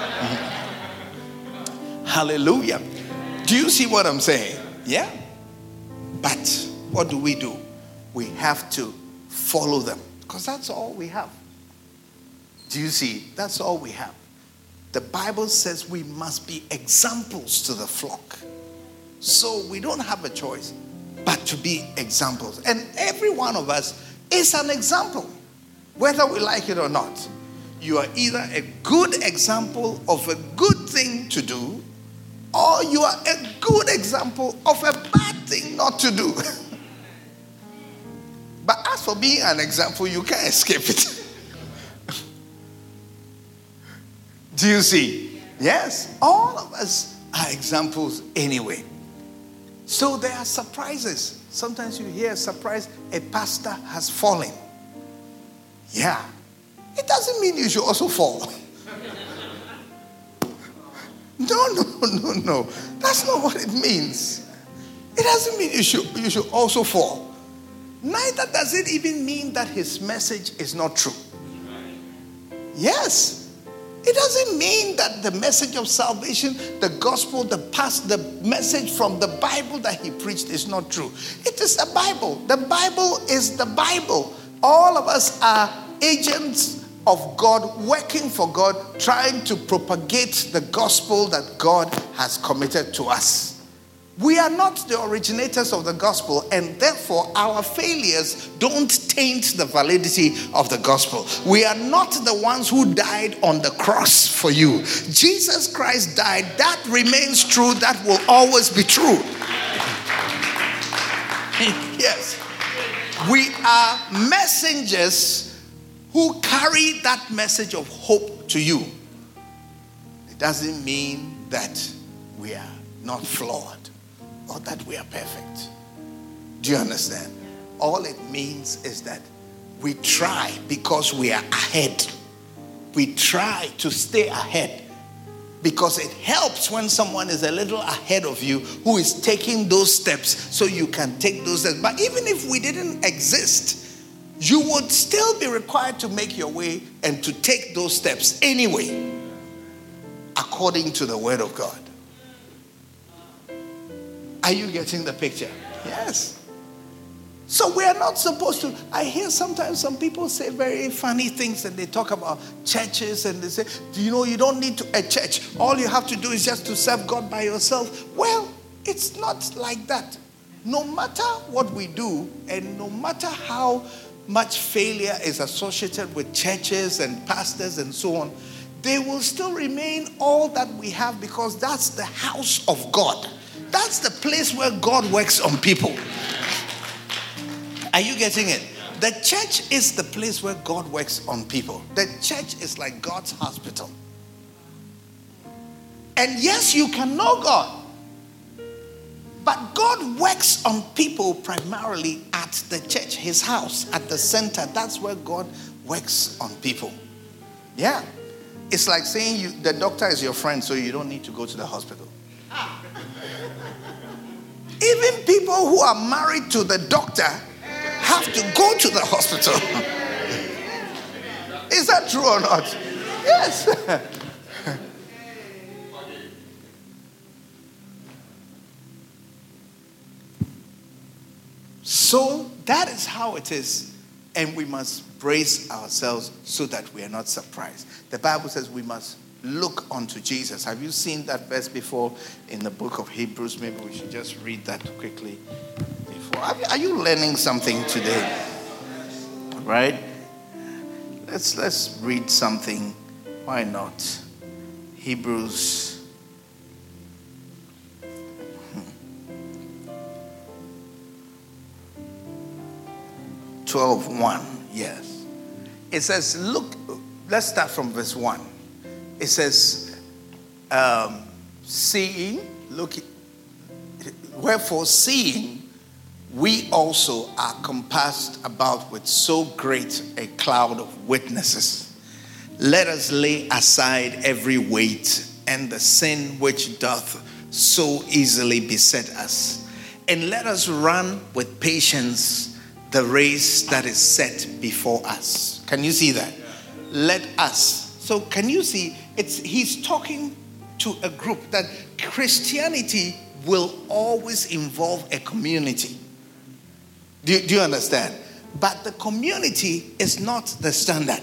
Hallelujah. Do you see what I'm saying? Yeah. But what do? We have to follow them because that's all we have. Do you see? That's all we have. The Bible says we must be examples to the flock. So we don't have a choice but to be examples. And every one of us is an example, whether we like it or not. You are either a good example of a good thing to do, or you are a good example of a bad thing not to do. But as for being an example, you can't escape it. Do you see? Yes, all of us are examples anyway. So there are surprises. Sometimes you hear a surprise, a pastor has fallen. Yeah. It doesn't mean you should also fall. No. That's not what it means. It doesn't mean you should also fall. Neither does it even mean that his message is not true. Yes. It doesn't mean that the message of salvation, the gospel, the message from the Bible that he preached is not true. It is the Bible. The Bible is the Bible. All of us are agents of God, working for God, trying to propagate the gospel that God has committed to us. We are not the originators of the gospel, and therefore our failures don't taint the validity of the gospel. We are not the ones who died on the cross for you. Jesus Christ died. That remains true. That will always be true. Yes. We are messengers who carry that message of hope to you. It doesn't mean that we are not flawed or that we are perfect. Do you understand? All it means is that we try because we are ahead. We try to stay ahead because it helps when someone is a little ahead of you who is taking those steps so you can take those steps. But even if we didn't exist, you would still be required to make your way and to take those steps anyway, according to the word of God. Are you getting the picture? Yes. So we are not supposed to. I hear sometimes some people say very funny things, and they talk about churches, and they say, you don't need a church. All you have to do is just to serve God by yourself. Well, it's not like that. No matter what we do, and no matter how much failure is associated with churches and pastors and so on, they will still remain all that we have, because that's the house of God. That's the place where God works on people. Are you getting it? The church is the place where God works on people. The church is like God's hospital. And yes, you can know God, but God works on people primarily at the church, his house, at the center. That's where God works on people. Yeah. It's like saying the doctor is your friend, so you don't need to go to the hospital. Even people who are married to the doctor have to go to the hospital. Is that true or not? Yes. So that is how it is, and we must brace ourselves so that we are not surprised. The Bible says we must look unto Jesus. Have you seen that verse before in the book of Hebrews? Maybe we should just read that quickly before. Are you learning something today? Right? Let's read something. Why not? Hebrews 12:1. Yes. It says, look, let's start from verse 1. It says, wherefore seeing, we also are compassed about with so great a cloud of witnesses. Let us lay aside every weight and the sin which doth so easily beset us. And let us run with patience the race that is set before us. Can you see that? Let us. So can you see, he's talking to a group that Christianity will always involve a community. Do you understand? But the community is not the standard.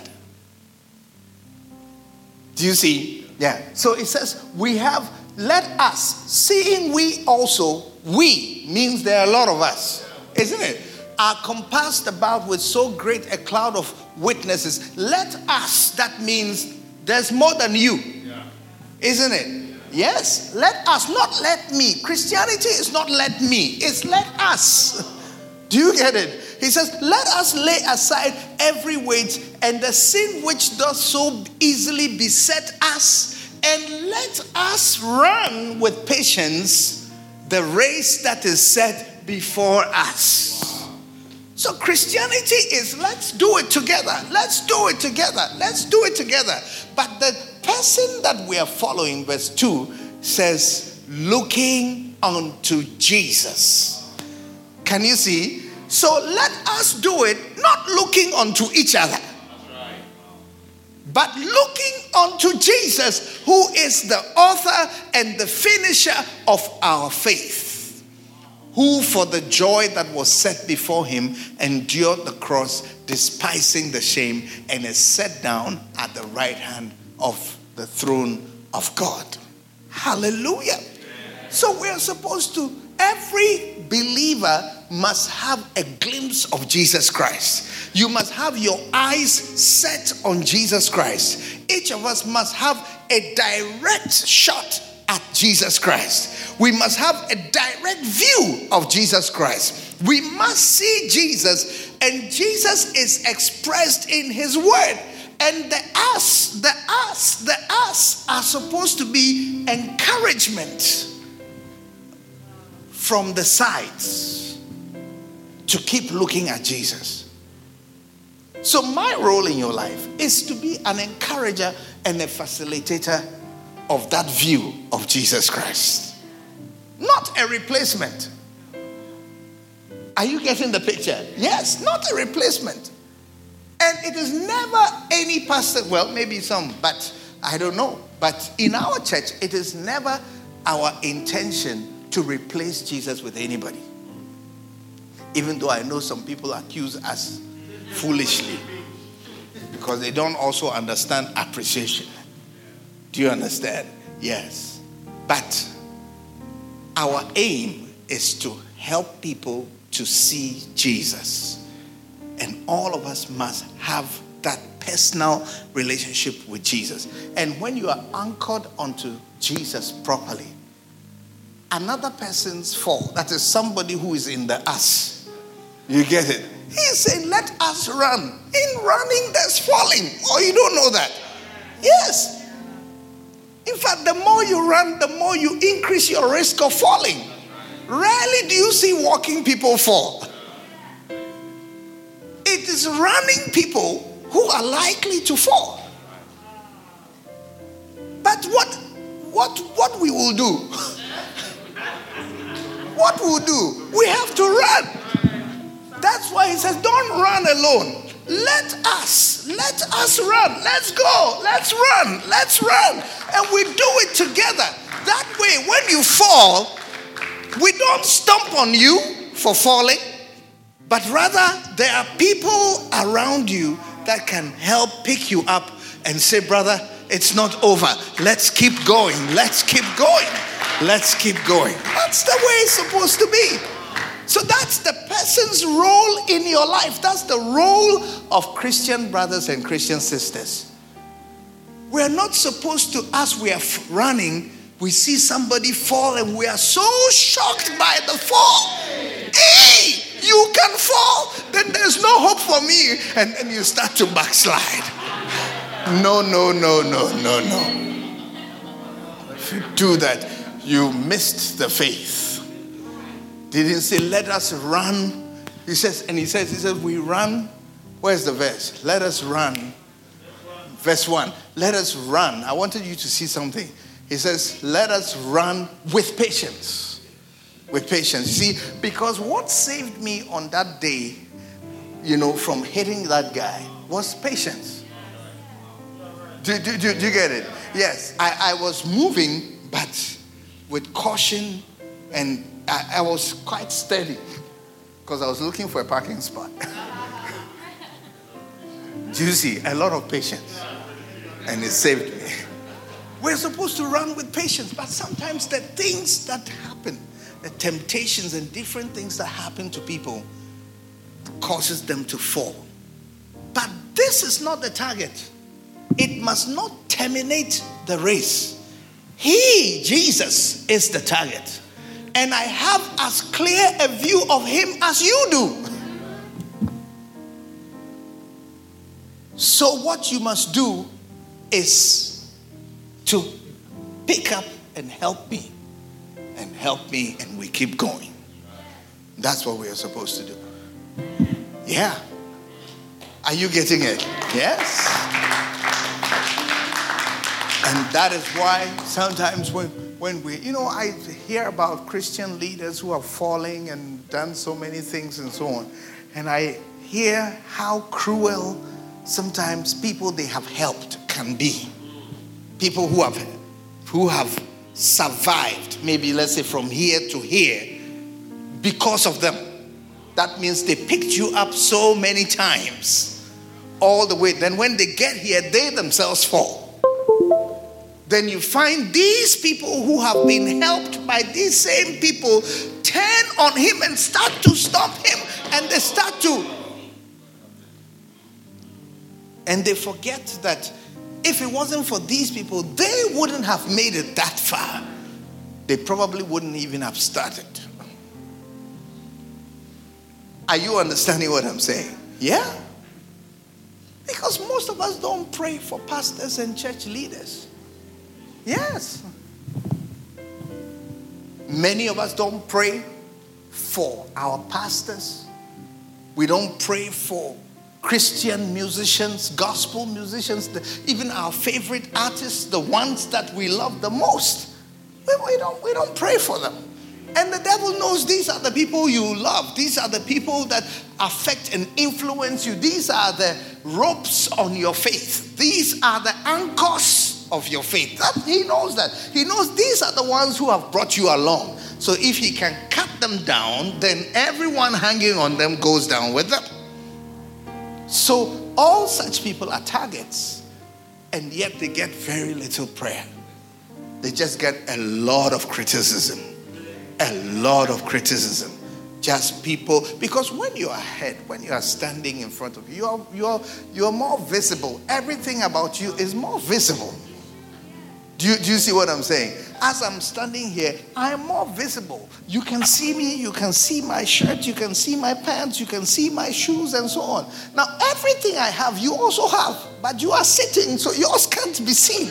Do you see? Yeah. So it says, let us, seeing we also, we means there are a lot of us, isn't it? Are compassed about with so great a cloud of witnesses. Let us, that means there's more than you. Yeah. Isn't it? Yes, let us, not let me. Christianity is not let me, it's let us. Do you get it? He says, let us lay aside every weight and the sin which does so easily beset us, and let us run with patience the race that is set before us. So Christianity is let's do it together. Let's do it together. Let's do it together. But the person that we are following, verse 2, says, looking unto Jesus. Can you see? So let us do it, not looking unto each other, but looking unto Jesus, who is the author and the finisher of our faith, who for the joy that was set before him endured the cross, despising the shame, and is set down at the right hand of the throne of God. Hallelujah. So we're supposed to, every believer must have a glimpse of Jesus Christ. You must have your eyes set on Jesus Christ. Each of us must have a direct shot at Jesus Christ. We must have a direct view of Jesus Christ. We must see Jesus, and Jesus is expressed in his word. And the us are supposed to be encouragement from the sides to keep looking at Jesus. So my role in your life is to be an encourager and a facilitator of that view of Jesus Christ, not a replacement. Are you getting the picture? Yes, not a replacement. And it is never any pastor, well, maybe some, but I don't know. But in our church, it is never our intention to replace Jesus with anybody. Even though I know some people accuse us foolishly because they don't also understand appreciation. Do you understand? Yes. But our aim is to help people to see Jesus. And all of us must have that personal relationship with Jesus. And when you are anchored onto Jesus properly, another person's fall, that is somebody who is in the us. You get it? He is saying, let us run. In running, there's falling. Oh, you don't know that? Yes. In fact, the more you run, the more you increase your risk of falling. Rarely do you see walking people fall. It is running people who are likely to fall. But what we will do? What we'll do? We have to run. That's why he says, don't run alone. Let us run. Let's go. Let's run. And we do it together. That way, when you fall, we don't stomp on you for falling, but rather there are people around you that can help pick you up and say, brother, it's not over. Let's keep going. Let's keep going. Let's keep going. That's the way it's supposed to be. So that's the person's role in your life. That's the role of Christian brothers and Christian sisters. We're not supposed to, as we are running, we see somebody fall and we are so shocked by the fall. Hey, you can fall, then there's no hope for me. And then you start to backslide. No. If you do that, you missed the faith. Didn't say, let us run. He says, we run. Where's the verse? Let us run. Verse 1. Let us run. I wanted you to see something. He says, let us run with patience. With patience. You see, because what saved me on that day, from hitting that guy was patience. Do you get it? Yes. I was moving, but with caution, and I was quite steady because I was looking for a parking spot. Do you see? A lot of patience. And it saved me. We're supposed to run with patience, but sometimes the things that happen, the temptations and different things that happen to people causes them to fall. But this is not the target. It must not terminate the race. He, Jesus, is the target. And I have as clear a view of him as you do. So what you must do is to pick up and help me. And we keep going. That's what we are supposed to do. Yeah. Are you getting it? Yes. And that is why sometimes when we, I hear about Christian leaders who are falling and done so many things and so on. And I hear how cruel sometimes people they have helped can be. People who have survived, maybe let's say from here to here, because of them. That means they picked you up so many times, all the way. Then when they get here, they themselves fall. Then you find these people who have been helped by these same people turn on him and start to stop him, and they start to. And they forget that if it wasn't for these people, they wouldn't have made it that far. They probably wouldn't even have started. Are you understanding what I'm saying? Yeah. Because most of us don't pray for pastors and church leaders. Yes. Many of us don't pray for our pastors. We don't pray for Christian musicians, gospel musicians, even our favorite artists, the ones that we love the most. We don't pray for them. And the devil knows these are the people you love. These are the people that affect and influence you. These are the ropes on your faith. These are the anchors of your faith. He knows that. He knows these are the ones who have brought you along. So if he can cut them down, then everyone hanging on them goes down with them. So all such people are targets, and yet they get very little prayer. They just get a lot of criticism. A lot of criticism. Just people, because when you are ahead, when you are standing in front of you, you're more visible. Everything about you is more visible. Do you see what I'm saying? As I'm standing here, I am more visible. You can see me, you can see my shirt, you can see my pants, you can see my shoes and so on. Now, everything I have, you also have. But you are sitting, so yours can't be seen.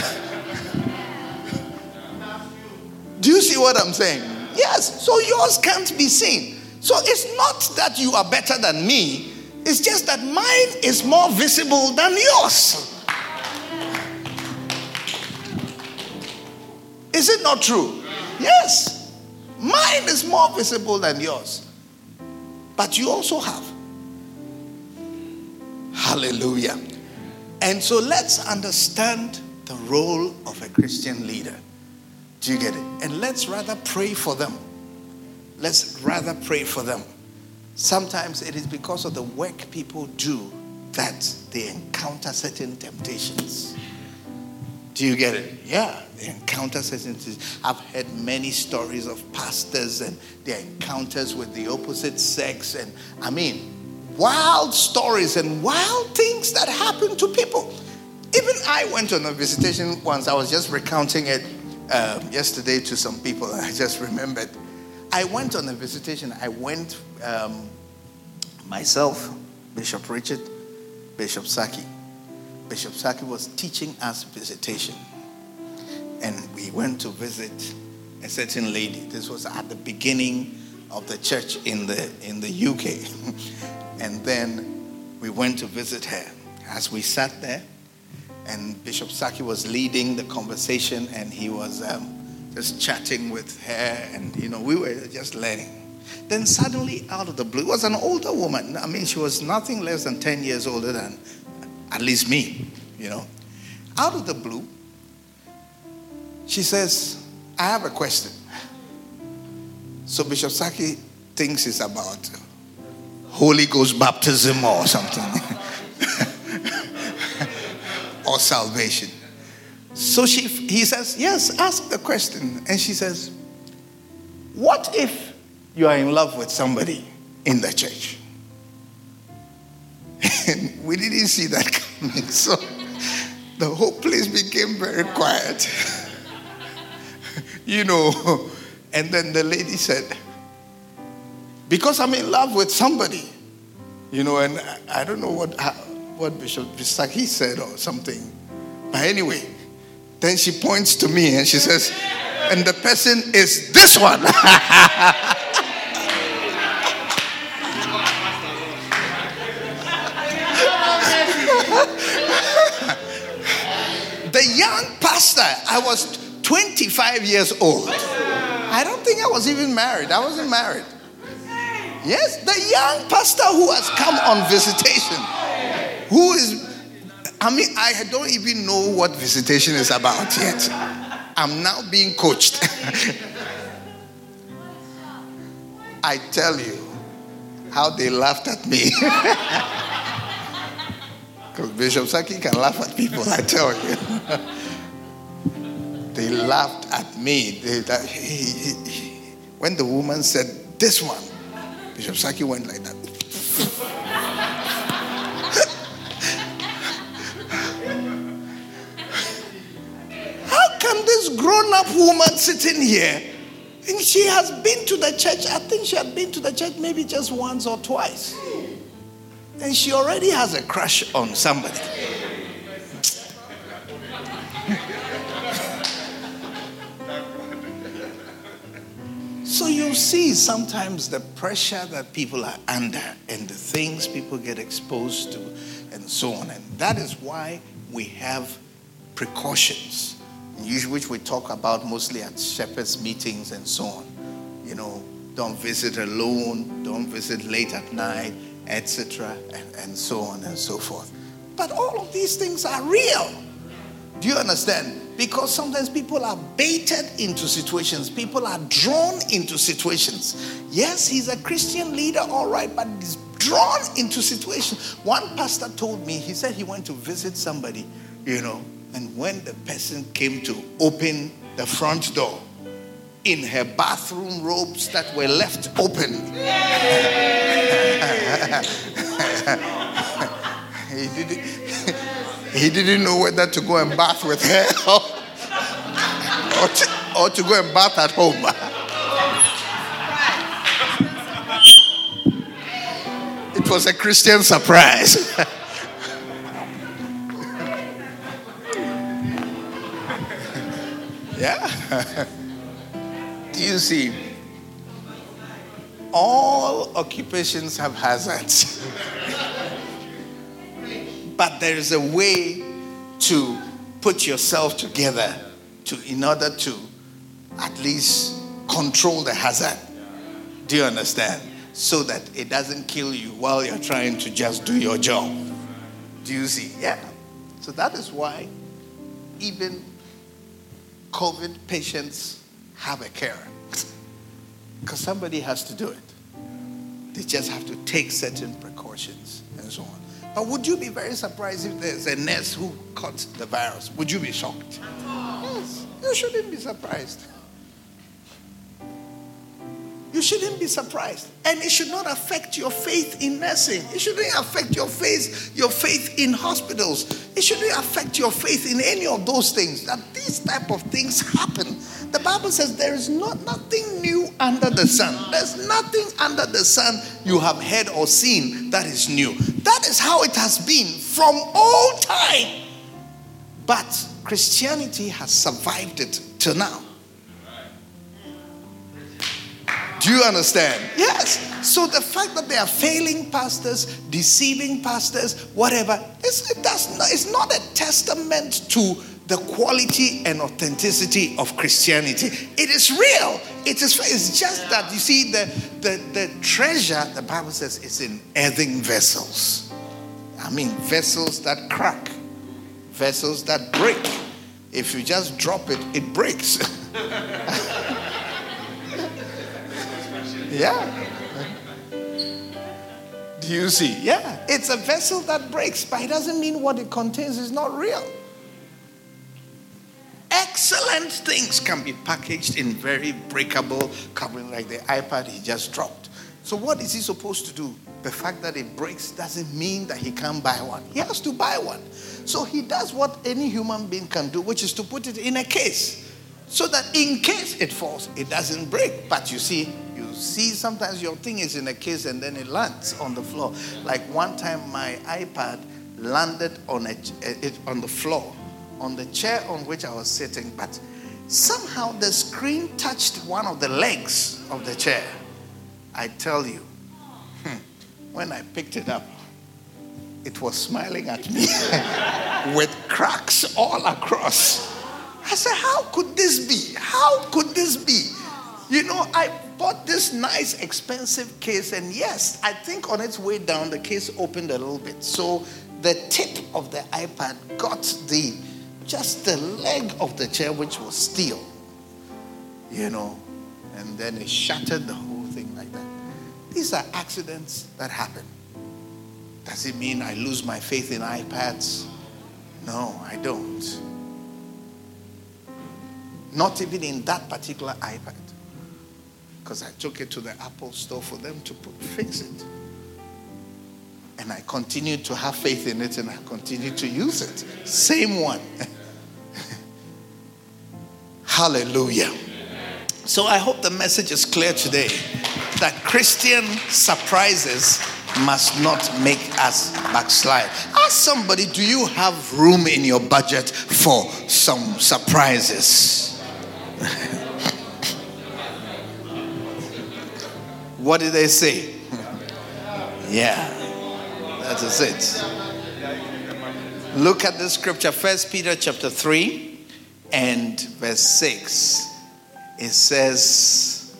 Do you see what I'm saying? Yes, so yours can't be seen. So it's not that you are better than me. It's just that mine is more visible than yours. Is it not true? Yes. Mine is more visible than yours. But you also have. Hallelujah. And so let's understand the role of a Christian leader. Do you get it? And let's rather pray for them. Let's rather pray for them. Sometimes it is because of the work people do that they encounter certain temptations. Do you get it? Yeah, they encounter certain things. I've heard many stories of pastors and their encounters with the opposite sex. And I mean, wild stories and wild things that happen to people. Even I went on a visitation once. I was just recounting it yesterday to some people. I just remembered. I went on a visitation. I went myself, Bishop Richard, Bishop Saki. Bishop Saki was teaching us visitation. And we went to visit a certain lady. This was at the beginning of the church in the UK. And then we went to visit her. As we sat there, and Bishop Saki was leading the conversation, and he was just chatting with her, and we were just learning. Then suddenly, out of the blue, it was an older woman. I mean, she was nothing less than 10 years older than at least me, Out of the blue, she says, I have a question. So Bishop Saki thinks it's about Holy Ghost baptism or something. Or salvation. So he says, yes, ask the question. And she says, what if you are in love with somebody in the church? And we didn't see that coming. So the whole place became very quiet. And then the lady said, because I'm in love with somebody, and I don't know what Bishop Bisaki said or something. But anyway, then she points to me and she says, and the person is this one. The young pastor, I was 25 years old. I don't think I was even married. I wasn't married. Yes, the young pastor who has come on visitation. I don't even know what visitation is about yet. I'm now being coached. I tell you how they laughed at me. Because Bishop Saki can laugh at people, I tell you. They laughed at me. When the woman said, this one, Bishop Saki went like that. How can this grown-up woman sitting here, and she has been to the church, I think she had been to the church maybe just once or twice. And she already has a crush on somebody. So you see sometimes the pressure that people are under and the things people get exposed to and so on. And that is why we have precautions, which we talk about mostly at shepherds meetings and so on. Don't visit alone, don't visit late at night, etc. and so on and so forth. But all of these things are real. Do you understand? Because sometimes people are baited into situations. People are drawn into situations. Yes, he's a Christian leader, all right, but he's drawn into situations. One pastor told me, he said he went to visit somebody, and when the person came to open the front door, in her bathroom robes that were left open, he didn't know whether to go and bath with her or to go and bath at home. It was a Christian surprise. Yeah. Do you see? All occupations have hazards. But there is a way to put yourself together in order to at least control the hazard. Do you understand? So that it doesn't kill you while you're trying to just do your job. Do you see? Yeah. So that is why even COVID patients have a carer. Because somebody has to do it. They just have to take certain precautions and so on. But would you be very surprised if there's a nurse who caught the virus? Would you be shocked? Yes. You shouldn't be surprised. You shouldn't be surprised. And it should not affect your faith in nursing. It shouldn't affect your faith in hospitals. It shouldn't affect your faith in any of those things. That these type of things happen. The Bible says there is nothing new under the sun. There's nothing under the sun you have heard or seen that is new. That is how it has been from all time. But Christianity has survived it till now. Do you understand? Yes. So the fact that they are failing pastors, deceiving pastors, whatever, it's not a testament to the quality and authenticity of Christianity. It is real. It's just that, you see, the treasure, the Bible says, is in earthen vessels. I mean, vessels that crack, vessels that break. If you just drop it, it breaks. Yeah. Do you see? Yeah. It's a vessel that breaks, but it doesn't mean what it contains is not real. Excellent things can be packaged in very breakable covering, like the iPad he just dropped. So what is he supposed to do? The fact that it breaks doesn't mean that he can't buy one. He has to buy one. So he does what any human being can do, which is to put it in a case. so that in case it falls, it doesn't break. But you see sometimes your thing is in a case and then it lands on the floor. Like one time my iPad landed on the floor, on the chair on which I was sitting, but somehow the screen touched one of the legs of the chair. I tell you, when I picked it up, it was smiling at me with cracks all across. I said, how could this be? How could this be? You know, I bought this nice expensive case, and yes, I think on its way down, the case opened a little bit. So the tip of the iPad got just the leg of the chair, which was steel, you know, and then it shattered the whole thing like that. These are accidents that happen. Does it mean I lose my faith in iPads? No, I don't. Not even in that particular iPad. Because I took it to the Apple store for them to fix it. And I continued to have faith in it, and I continued to use it. Same one. Hallelujah. So I hope the message is clear today that Christian surprises must not make us backslide. Ask somebody, do you have room in your budget for some surprises? What did they say? Yeah, that is it. Look at the scripture, 1 Peter chapter 3 and verse 6. It says,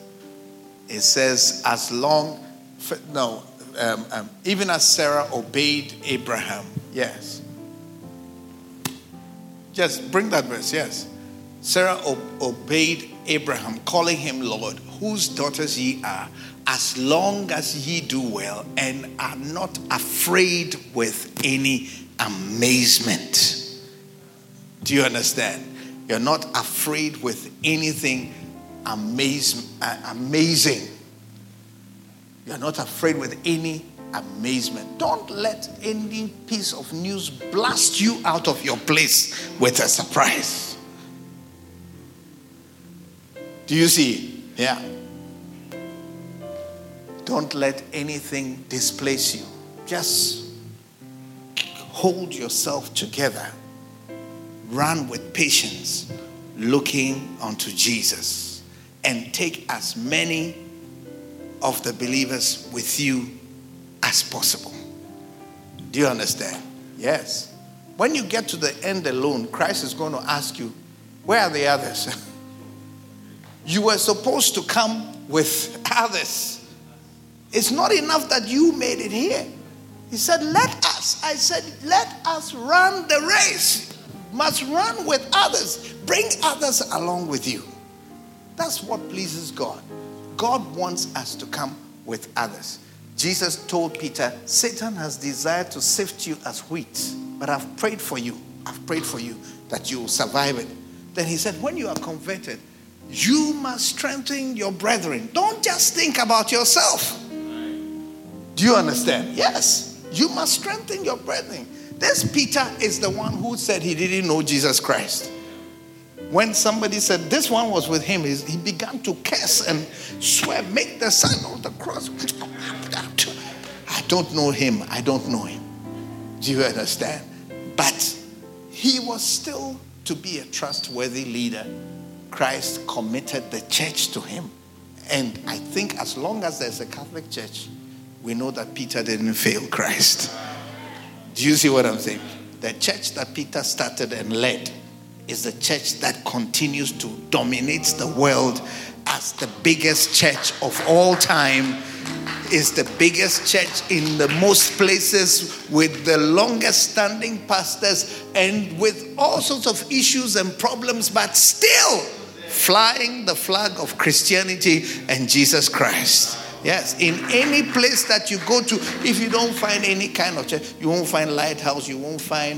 even as Sarah obeyed Abraham. Yes. Just bring that verse, yes. Sarah obeyed Abraham, calling him Lord, whose daughters ye are, as long as ye do well and are not afraid with any amazement. Do you understand? You're not afraid with anything amazing. You're not afraid with any amazement. Don't let any piece of news blast you out of your place with a surprise. Do you see? Yeah. Don't let anything displace you. Just hold yourself together. Run with patience, looking unto Jesus, and take as many of the believers with you as possible. Do you understand? Yes. When you get to the end alone, Christ is going to ask you, where are the others? You were supposed to come with others. It's not enough that you made it here. He said, let us. I said, let us run the race. Must run with others. Bring others along with you. That's what pleases God. God wants us to come with others. Jesus told Peter, Satan has desired to sift you as wheat, but I've prayed for you. I've prayed for you that you will survive it. Then he said, when you are converted, you must strengthen your brethren. Don't just think about yourself. Do you understand? Yes. You must strengthen your brethren. This Peter is the one who said he didn't know Jesus Christ. When somebody said this one was with him, he began to curse and swear, make the sign of the cross. I don't know him. I don't know him. Do you understand? But he was still to be a trustworthy leader. Christ committed the church to him. And I think as long as there's a Catholic church, we know that Peter didn't fail Christ. Do you see what I'm saying? The church that Peter started and led is the church that continues to dominate the world as the biggest church of all time. Is the biggest church in the most places, with the longest standing pastors and with all sorts of issues and problems, but still flying the flag of Christianity and Jesus Christ. Yes, in any place that you go to, if you don't find any kind of church, you won't find Lighthouse, you won't find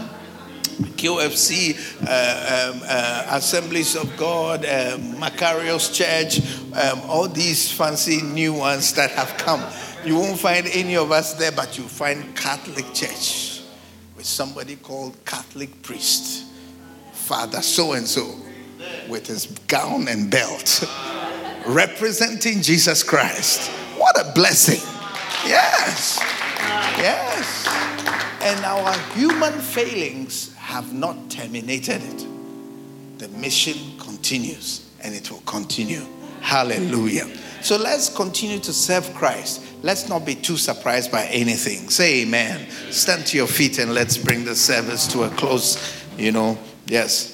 QFC, Assemblies of God, Macarius Church, all these fancy new ones that have come. You won't find any of us there, but you find Catholic Church with somebody called Catholic priest, Father so-and-so. with his gown and belt, representing Jesus Christ. What a blessing. Yes. Yes. And our human failings have not terminated it. The mission continues, and it will continue. Hallelujah. So let's continue to serve Christ. Let's not be too surprised by anything. Say amen. Stand to your feet and let's bring the service to a close. Yes.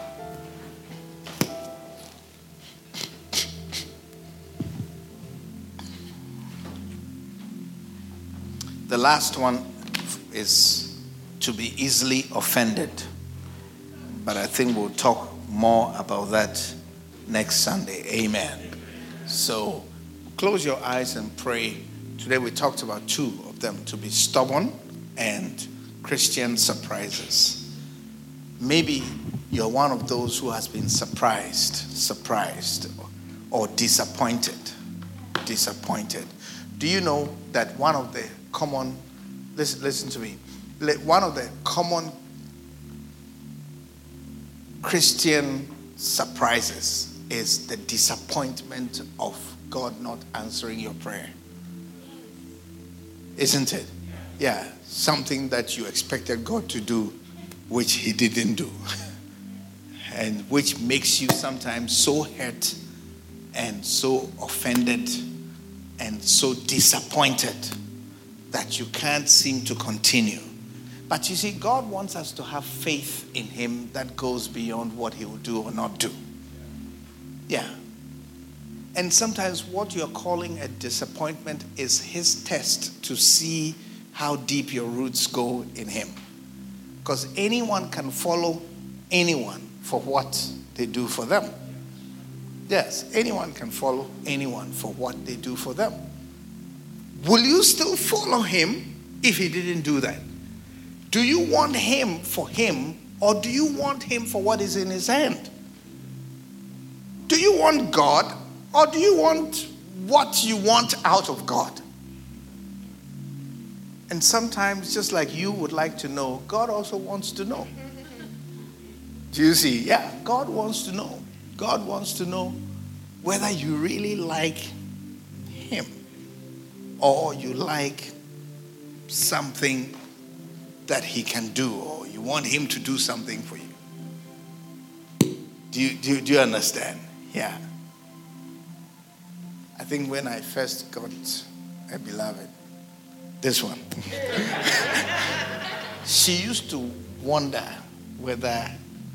The last one is to be easily offended. But I think we'll talk more about that next Sunday. Amen. So close your eyes and pray. Today we talked about two of them, to be stubborn and Christian surprises. Maybe you're one of those who has been surprised or disappointed. Do you know that one of the common, listen to me, one of the common Christian surprises is the disappointment of God not answering your prayer? Isn't it? Yeah, something that you expected God to do, which he didn't do. And which makes you sometimes so hurt and so offended and so disappointed that you can't seem to continue. But you see, God wants us to have faith in him that goes beyond what he will do or not do. Yeah. And sometimes what you're calling a disappointment is his test to see how deep your roots go in him. Because anyone can follow anyone for what they do for them. Yes, anyone can follow anyone for what they do for them. Will you still follow him if he didn't do that? Do you want him for him, or do you want him for what is in his hand? Do you want God, or do you want what you want out of God? And sometimes, just like you would like to know, God also wants to know. Do you see? Yeah, God wants to know. God wants to know whether you really like him or you like something that he can do, or you want him to do something for you. Do you understand? Yeah. I think when I first got a beloved, this one, she used to wonder whether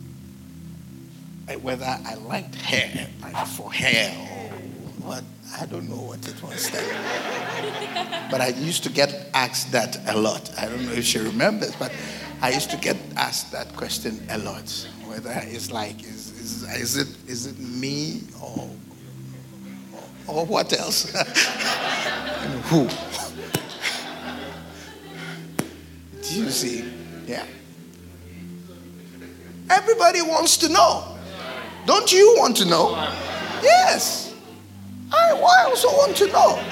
I liked hair, like for hair or what. I don't know what it was then. But I used to get asked that a lot. I don't know if she remembers, but I used to get asked that question a lot. Whether it's like, is it me or what else? And who? Do you see? Yeah. Everybody wants to know. Don't you want to know? Yes. I also want to know.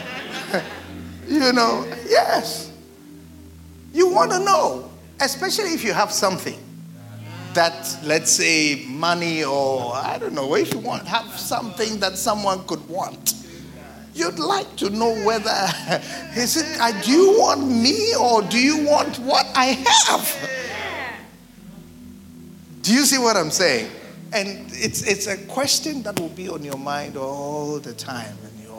Yes. You want to know, especially if you have something that, let's say, money, or I don't know, if you have something that someone could want. You'd like to know whether, do you want me or do you want what I have? Do you see what I'm saying? And it's a question that will be on your mind all the time,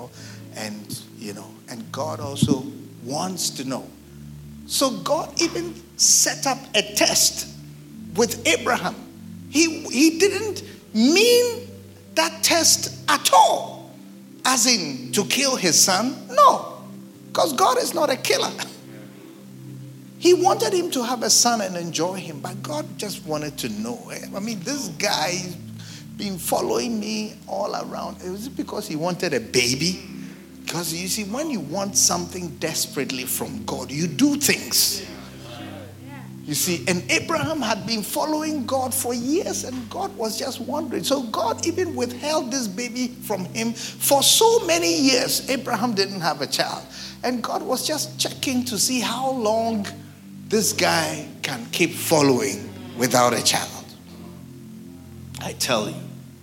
and God also wants to know. So God even set up a test with Abraham. He didn't mean that test at all, as in to kill his son. No, because God is not a killer. He wanted him to have a son and enjoy him, but God just wanted to know. I mean, this guy's been following me all around. Was it because he wanted a baby? Because you see, when you want something desperately from God, you do things. You see, and Abraham had been following God for years, and God was just wondering. So God even withheld this baby from him for so many years. Abraham didn't have a child. And God was just checking to see how long this guy can keep following without a child. I tell you,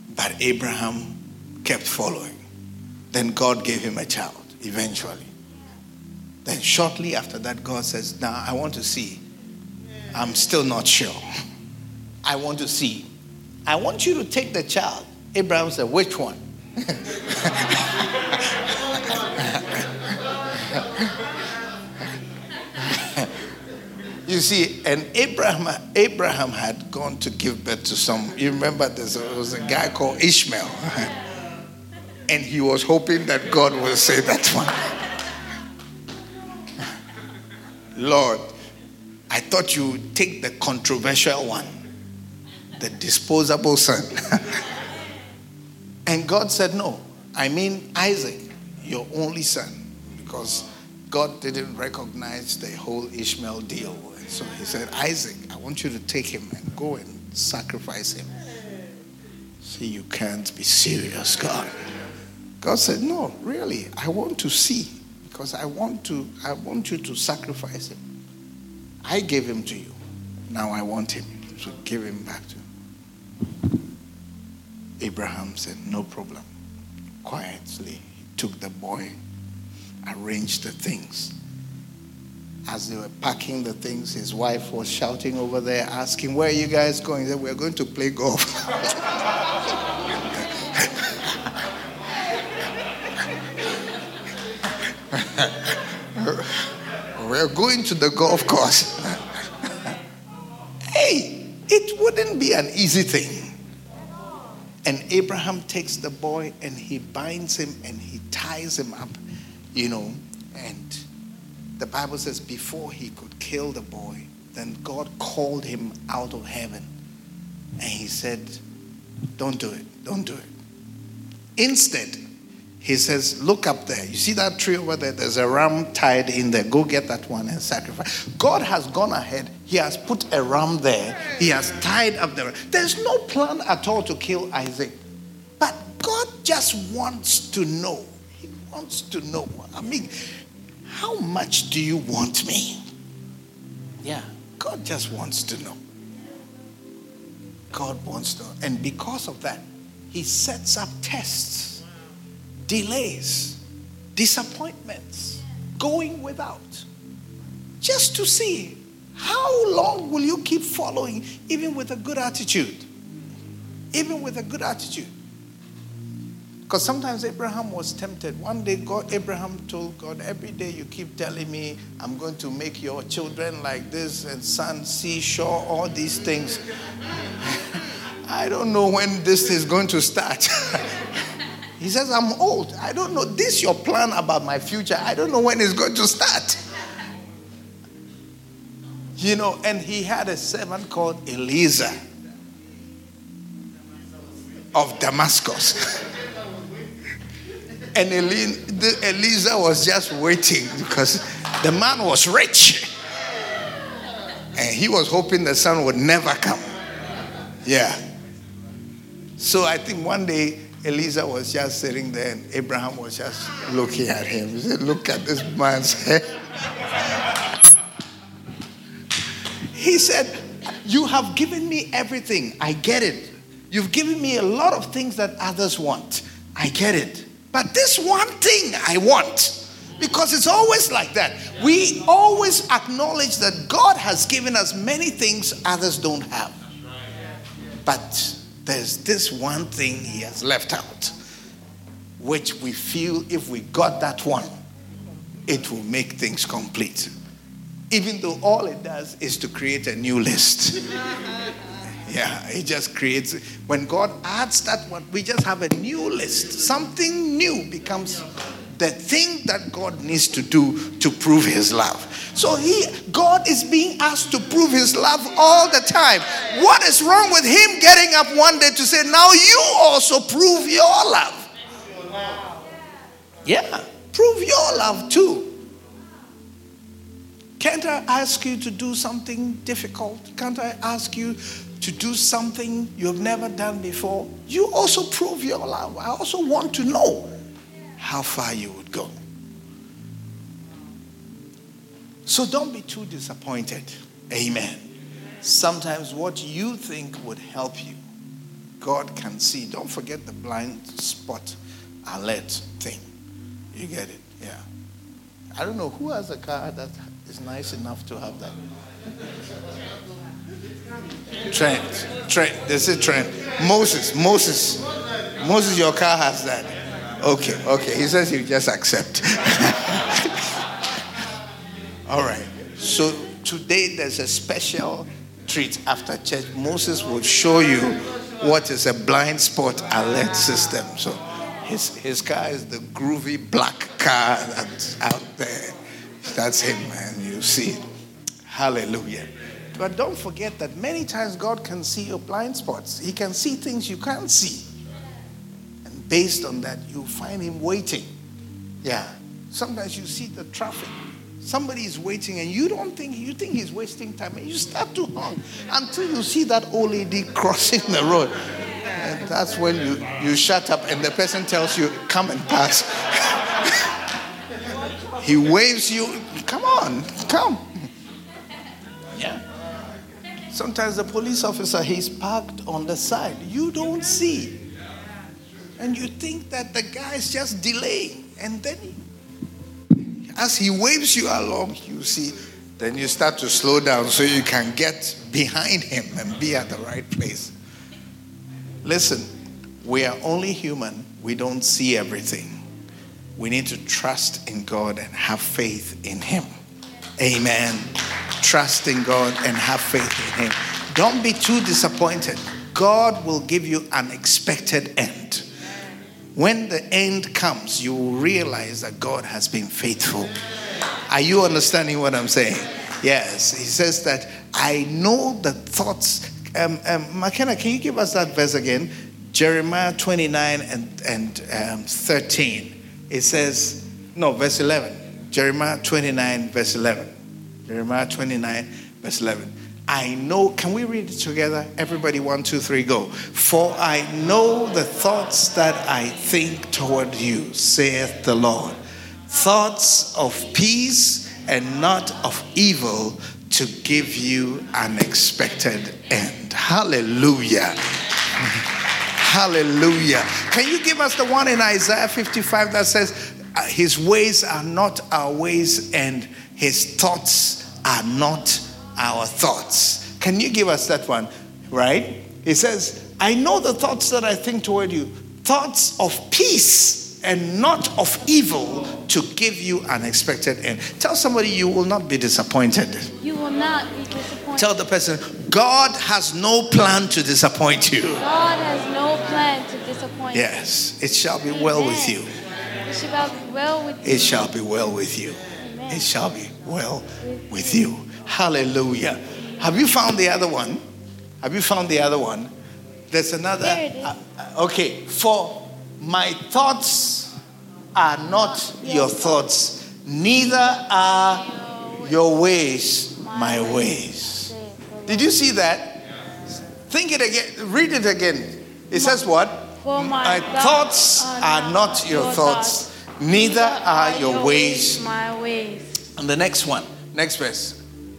But Abraham kept following. Then God gave him a child eventually. Then shortly after that, God says, now I want to see. I'm still not sure. I want to see. I want you to take the child. Abraham said, which one? You see, and Abraham had gone to give birth to some. You remember there was a guy called Ishmael. And he was hoping that God will say that one. Lord, I thought you would take the controversial one, the disposable son. And God said, no, I mean Isaac, your only son. Because God didn't recognize the whole Ishmael deal. And so he said, Isaac, I want you to take him and go and sacrifice him. See, you can't be serious, God. God said, no, really, I want to see. Because I want you to sacrifice him. I gave him to you. Now I want him to give him back to you. Abraham said, no problem. Quietly, he took the boy, arranged the things. As they were packing the things, his wife was shouting over there, asking, where are you guys going? He said, we're going to play golf. We're going to the golf course. Hey, it wouldn't be an easy thing. And Abraham takes the boy and he binds him and he ties him up, and the Bible says before he could kill the boy, then God called him out of heaven and he said, don't do it, don't do it. Instead, he says, look up there. You see that tree over there? There's a ram tied in there. Go get that one and sacrifice. God has gone ahead. He has put a ram there. He has tied up the ram. There's no plan at all to kill Isaac. But God just wants to know. He wants to know. I mean, how much do you want me? Yeah, God just wants to know. God wants to know. And because of that, he sets up tests. Delays, disappointments, going without, just to see how long will you keep following, even with a good attitude. Even with a good attitude. Because sometimes Abraham was tempted. One day Abraham told God, every day you keep telling me I'm going to make your children like this and sun, seashore, all these things. I don't know when this is going to start. He says, I'm old. I don't know. This is your plan about my future. I don't know when it's going to start. And he had a servant called Eliezer of Damascus. And Eliezer was just waiting because the man was rich. And he was hoping the son would never come. Yeah. So I think one day, Eliezer was just sitting there and Abraham was just looking at him. He said, look at this man's head. He said, you have given me everything. I get it. You've given me a lot of things that others want. I get it. But this one thing I want. Because it's always like that. We always acknowledge that God has given us many things others don't have. But there's this one thing he has left out, which we feel if we got that one, it will make things complete. Even though all it does is to create a new list. Yeah, it just creates, when God adds that one, we just have a new list. Something new becomes the thing that God needs to do to prove his love. So God is being asked to prove his love all the time. What is wrong with him getting up one day to say, now you also prove your love? Yeah, prove your love too. Can't I ask you to do something difficult? Can't I ask you to do something you've never done before? You also prove your love. I also want to know how far you would go. So don't be too disappointed. Amen. Sometimes what you think would help you God can see. Don't forget the blind spot alert thing. You get it? Yeah. I don't know who has a car that is nice enough to have that. Trent. They say Trent. Moses, your car has that. Okay. He says you just accept. All right. So today there's a special treat after church. Moses will show you what is a blind spot alert system. So his car is the groovy black car that's out there. That's him, man. You see. Hallelujah. But don't forget that many times God can see your blind spots. He can see things you can't see. And based on that, you find him waiting. Yeah. Sometimes you see the traffic. Somebody is waiting and you think he's wasting time. And you start to honk until you see that old lady crossing the road. And that's when you shut up and the person tells you, come and pass. He waves you, come on, come. Yeah. Sometimes the police officer, he's parked on the side. You don't see. And you think that the guy is just delaying. And then as he waves you along, you see, then you start to slow down so you can get behind him and be at the right place. Listen, we are only human. We don't see everything. We need to trust in God and have faith in him. Amen. Trust in God and have faith in him. Don't be too disappointed. God will give you an expected end. When the end comes, you will realize that God has been faithful. Are you understanding what I'm saying? Yes. He says that I know the thoughts. McKenna, can you give us that verse again? Jeremiah 29 and 13. It says, no, verse 11. Jeremiah 29, verse 11. Jeremiah 29, verse 11. I know, can we read it together? Everybody, 1, 2, 3, go. For I know the thoughts that I think toward you, saith the Lord. Thoughts of peace and not of evil, to give you an expected end. Hallelujah. Hallelujah. Can you give us the one in Isaiah 55 that says, his ways are not our ways and his thoughts are not our thoughts? Can you give us that one? Right? It says, I know the thoughts that I think toward you, thoughts of peace and not of evil, to give you an expected end. Tell somebody you will not be disappointed. You will not be disappointed. Tell the person, God has no plan to disappoint you. God has no plan to disappoint you. Yes, it shall be well with you. It shall be well with you. It shall be well with you. Amen. It shall be well with you. Hallelujah. Have you found the other one? Have you found the other one? There's another. There it is. Okay. For my thoughts are not your thoughts, neither are your ways my ways. Did you see that? Think it again. Read it again. It says what? For my thoughts are not your thoughts, neither are your ways my ways. And the next one, next verse,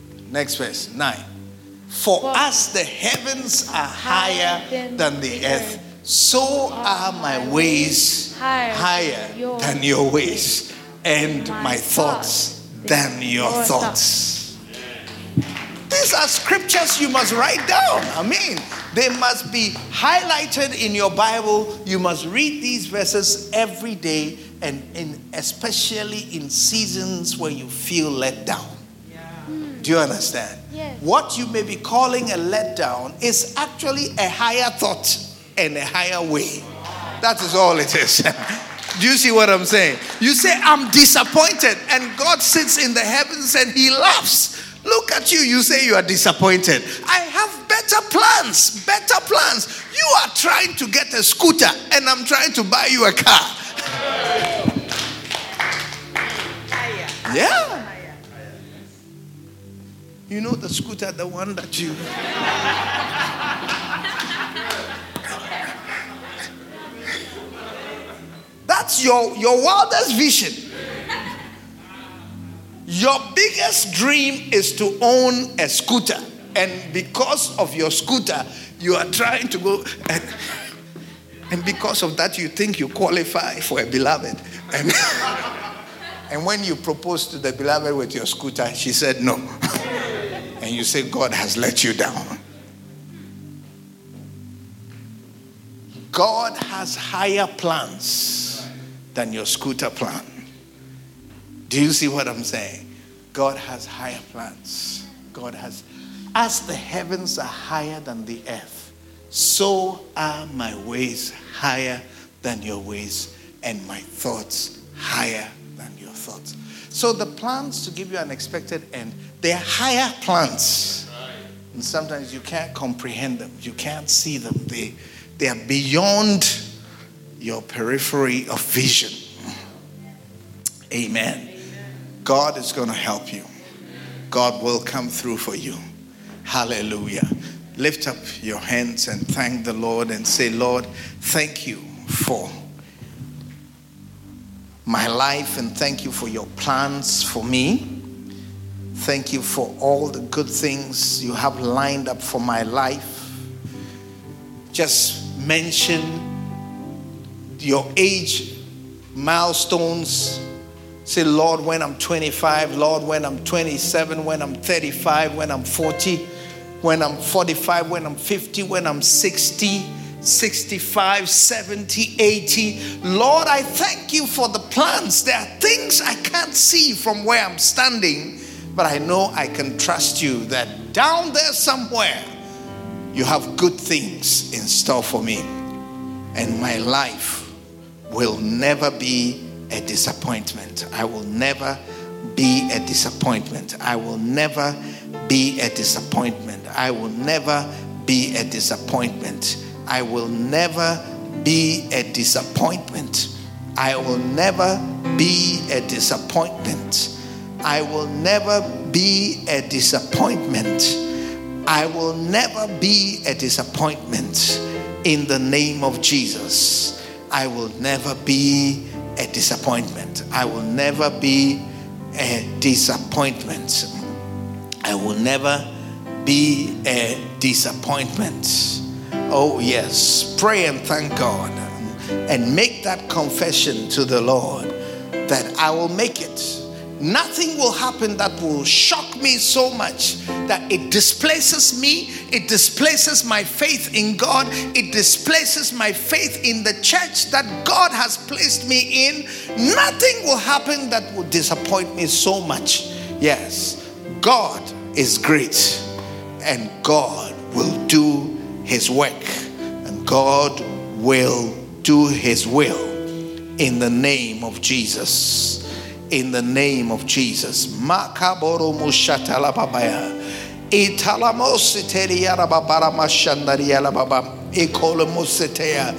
9. For as the heavens are higher than the earth, so are my ways higher than your ways, and my thoughts than your thoughts. These are scriptures you must write down. I mean, they must be highlighted in your Bible. You must read these verses every day, and especially in seasons where you feel let down. Do you understand? Yes. What you may be calling a letdown is actually a higher thought and a higher way. That is all it is. Do you see what I'm saying? You say, I'm disappointed, and God sits in the heavens and he laughs. Look at you. You say you are disappointed. I have better plans. Better plans. You are trying to get a scooter, and I'm trying to buy you a car. Yeah. You know the scooter, the one that you... That's your wildest vision. Your biggest dream is to own a scooter. And because of your scooter, You are trying to go, and because of that, you think you qualify for a beloved. And when you propose to the beloved with your scooter, she said no. And you say, God has let you down. God has higher plans than your scooter plan. Do you see what I'm saying? God has higher plans. God has, as the heavens are higher than the earth, so are my ways higher than your ways, and my thoughts higher than your thoughts. So the plans to give you an expected end, they're higher plans. And sometimes you can't comprehend them. You can't see them. They are beyond your periphery of vision. Amen. God is going to help you. God will come through for you. Hallelujah. Lift up your hands and thank the Lord and say, Lord, thank you for my life and thank you for your plans for me. Thank you for all the good things you have lined up for my life. Just mention your age milestones. Say, Lord, when I'm 25, Lord, when I'm 27, when I'm 35, when I'm 40, when I'm 45, when I'm 50, when I'm 60, 65, 70, 80. Lord, I thank you for the plans. There are things I can't see from where I'm standing, but I know I can trust you that down there somewhere, you have good things in store for me. And my life will never be a disappointment. I will never be a disappointment. I will never be a disappointment. I will never be a disappointment. I will never be a disappointment. I will never be a disappointment. I will never be a disappointment. I will never be a disappointment. In the name of Jesus, I will never be a disappointment. I will never be a disappointment. I will never be a disappointment. Oh yes, pray and thank God and make that confession to the Lord that I will make it. Nothing will happen that will shock me so much that it displaces me, it displaces my faith in God, it displaces my faith in the church that God has placed me in. Nothing will happen that will disappoint me so much. Yes, God is great and God will do his work and God will do his will in the name of Jesus. In the name of Jesus. Makaboro mushatala babaya. Italamositeria babara mashandaria baba. Ekolomosetea.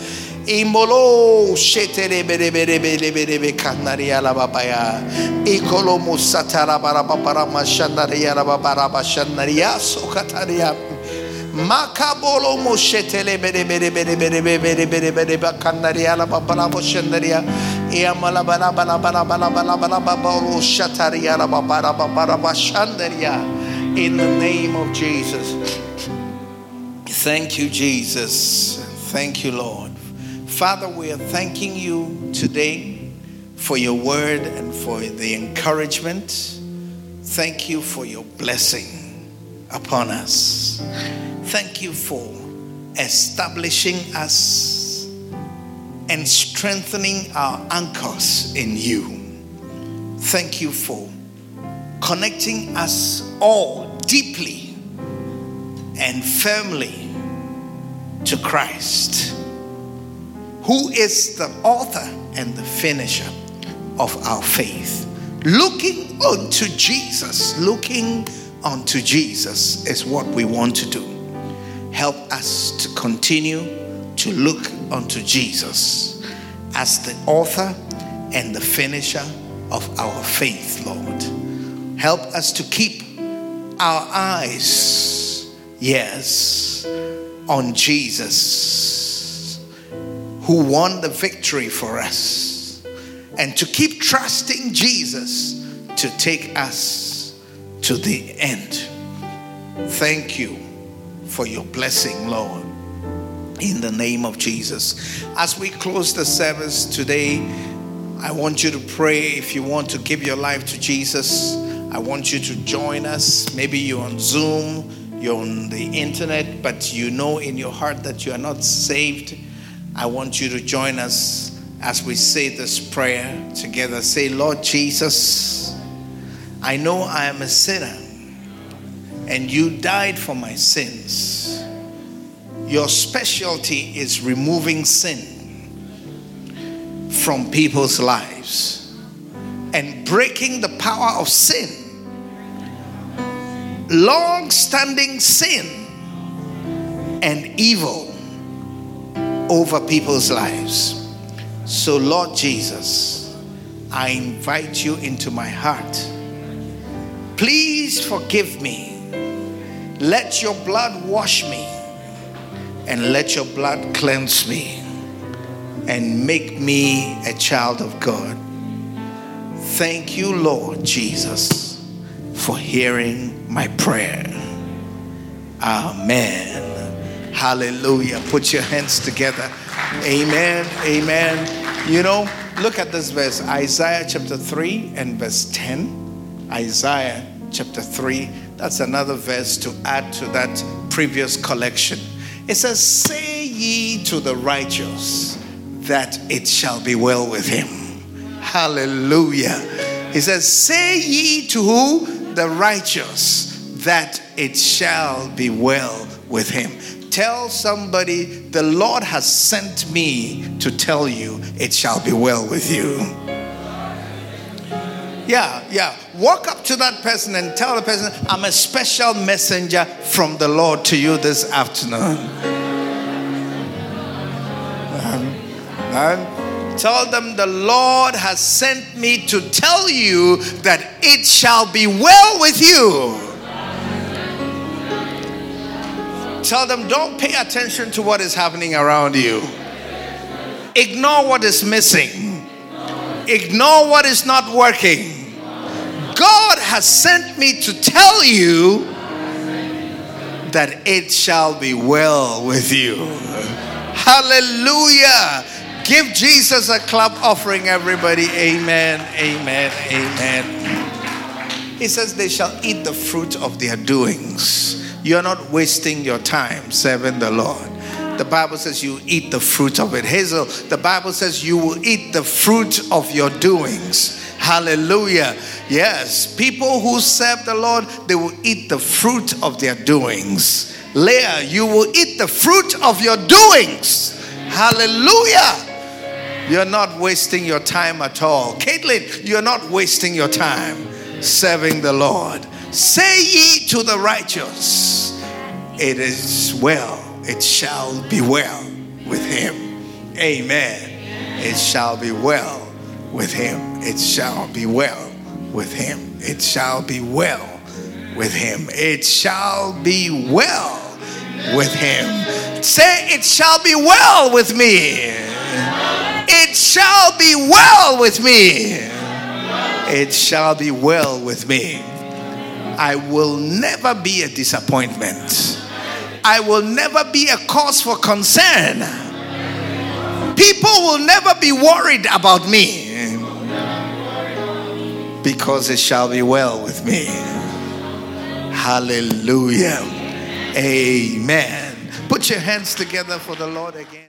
Imolo shetere bere bere bere bere be kanaria babaya. Ekolomosatara babara mashandaria babara mashandaria sokataria. Makabolo moshetele bere bere bere bere bere bere bere bere bakanaria la babala moshendaria iamala bala bala bala bala bala bala babolo shataria la babara babara bashandaria. In the name of Jesus. Thank you, Jesus. Thank you, Lord. Father, we are thanking you today for your word and for the encouragement. Thank you for your blessing upon us. Thank you for establishing us and strengthening our anchors in you. Thank you for connecting us all deeply and firmly to Christ, who is the author and the finisher of our faith. Looking unto Jesus is what we want to do. Help us to continue to look unto Jesus as the author and the finisher of our faith, Lord. Help us to keep our eyes, yes, on Jesus, who won the victory for us, and to keep trusting Jesus to take us to the end. Thank you for your blessing, Lord. In the name of Jesus. As we close the service today, I want you to pray. If you want to give your life to Jesus, I want you to join us. Maybe you're on Zoom, you're on the internet, but you know in your heart that you are not saved. I want you to join us as we say this prayer together. Say, Lord Jesus, I know I am a sinner and you died for my sins. Your specialty is removing sin from people's lives and breaking the power of sin, long-standing sin and evil over people's lives. So Lord Jesus, I invite you into my heart. Please forgive me. Let your blood wash me and let your blood cleanse me and make me a child of God. Thank you, Lord Jesus, for hearing my prayer. Amen. Hallelujah. Put your hands together. Amen. Amen. You know, look at this verse. Isaiah chapter 3 and verse 10. Isaiah chapter 3. That's another verse to add to that previous collection. It says, say ye to the righteous that it shall be well with him. Hallelujah. He says, say ye to who? The righteous, that it shall be well with him. Tell somebody, the Lord has sent me to tell you it shall be well with you. Yeah. Walk up to that person and tell the person, I'm a special messenger from the Lord to you this afternoon. Tell them the Lord has sent me to tell you that it shall be well with you. Tell them, don't pay attention to what is happening around you. Ignore what is missing. Ignore what is not working. God has sent me to tell you that it shall be well with you. Hallelujah. Give Jesus a clap offering, everybody. Amen, amen, amen. He says they shall eat the fruit of their doings. You're not wasting your time serving the Lord. The Bible says you eat the fruit of it. Hazel, the Bible says you will eat the fruit of your doings. Hallelujah. Yes, people who serve the Lord, they will eat the fruit of their doings. Leah, you will eat the fruit of your doings. Hallelujah. You're not wasting your time at all. Caitlin, you're not wasting your time serving the Lord. Say ye to the righteous, it is well, it shall be well with him. Amen. It shall be well with him. It shall be well with him. It shall be well with him. It shall be well with him. Say, it shall be well with me. It shall be well with me. It shall be well with me. I will never be a disappointment. I will never be a cause for concern. People will never be worried about me because it shall be well with me. Hallelujah. Amen. Put your hands together for the Lord again.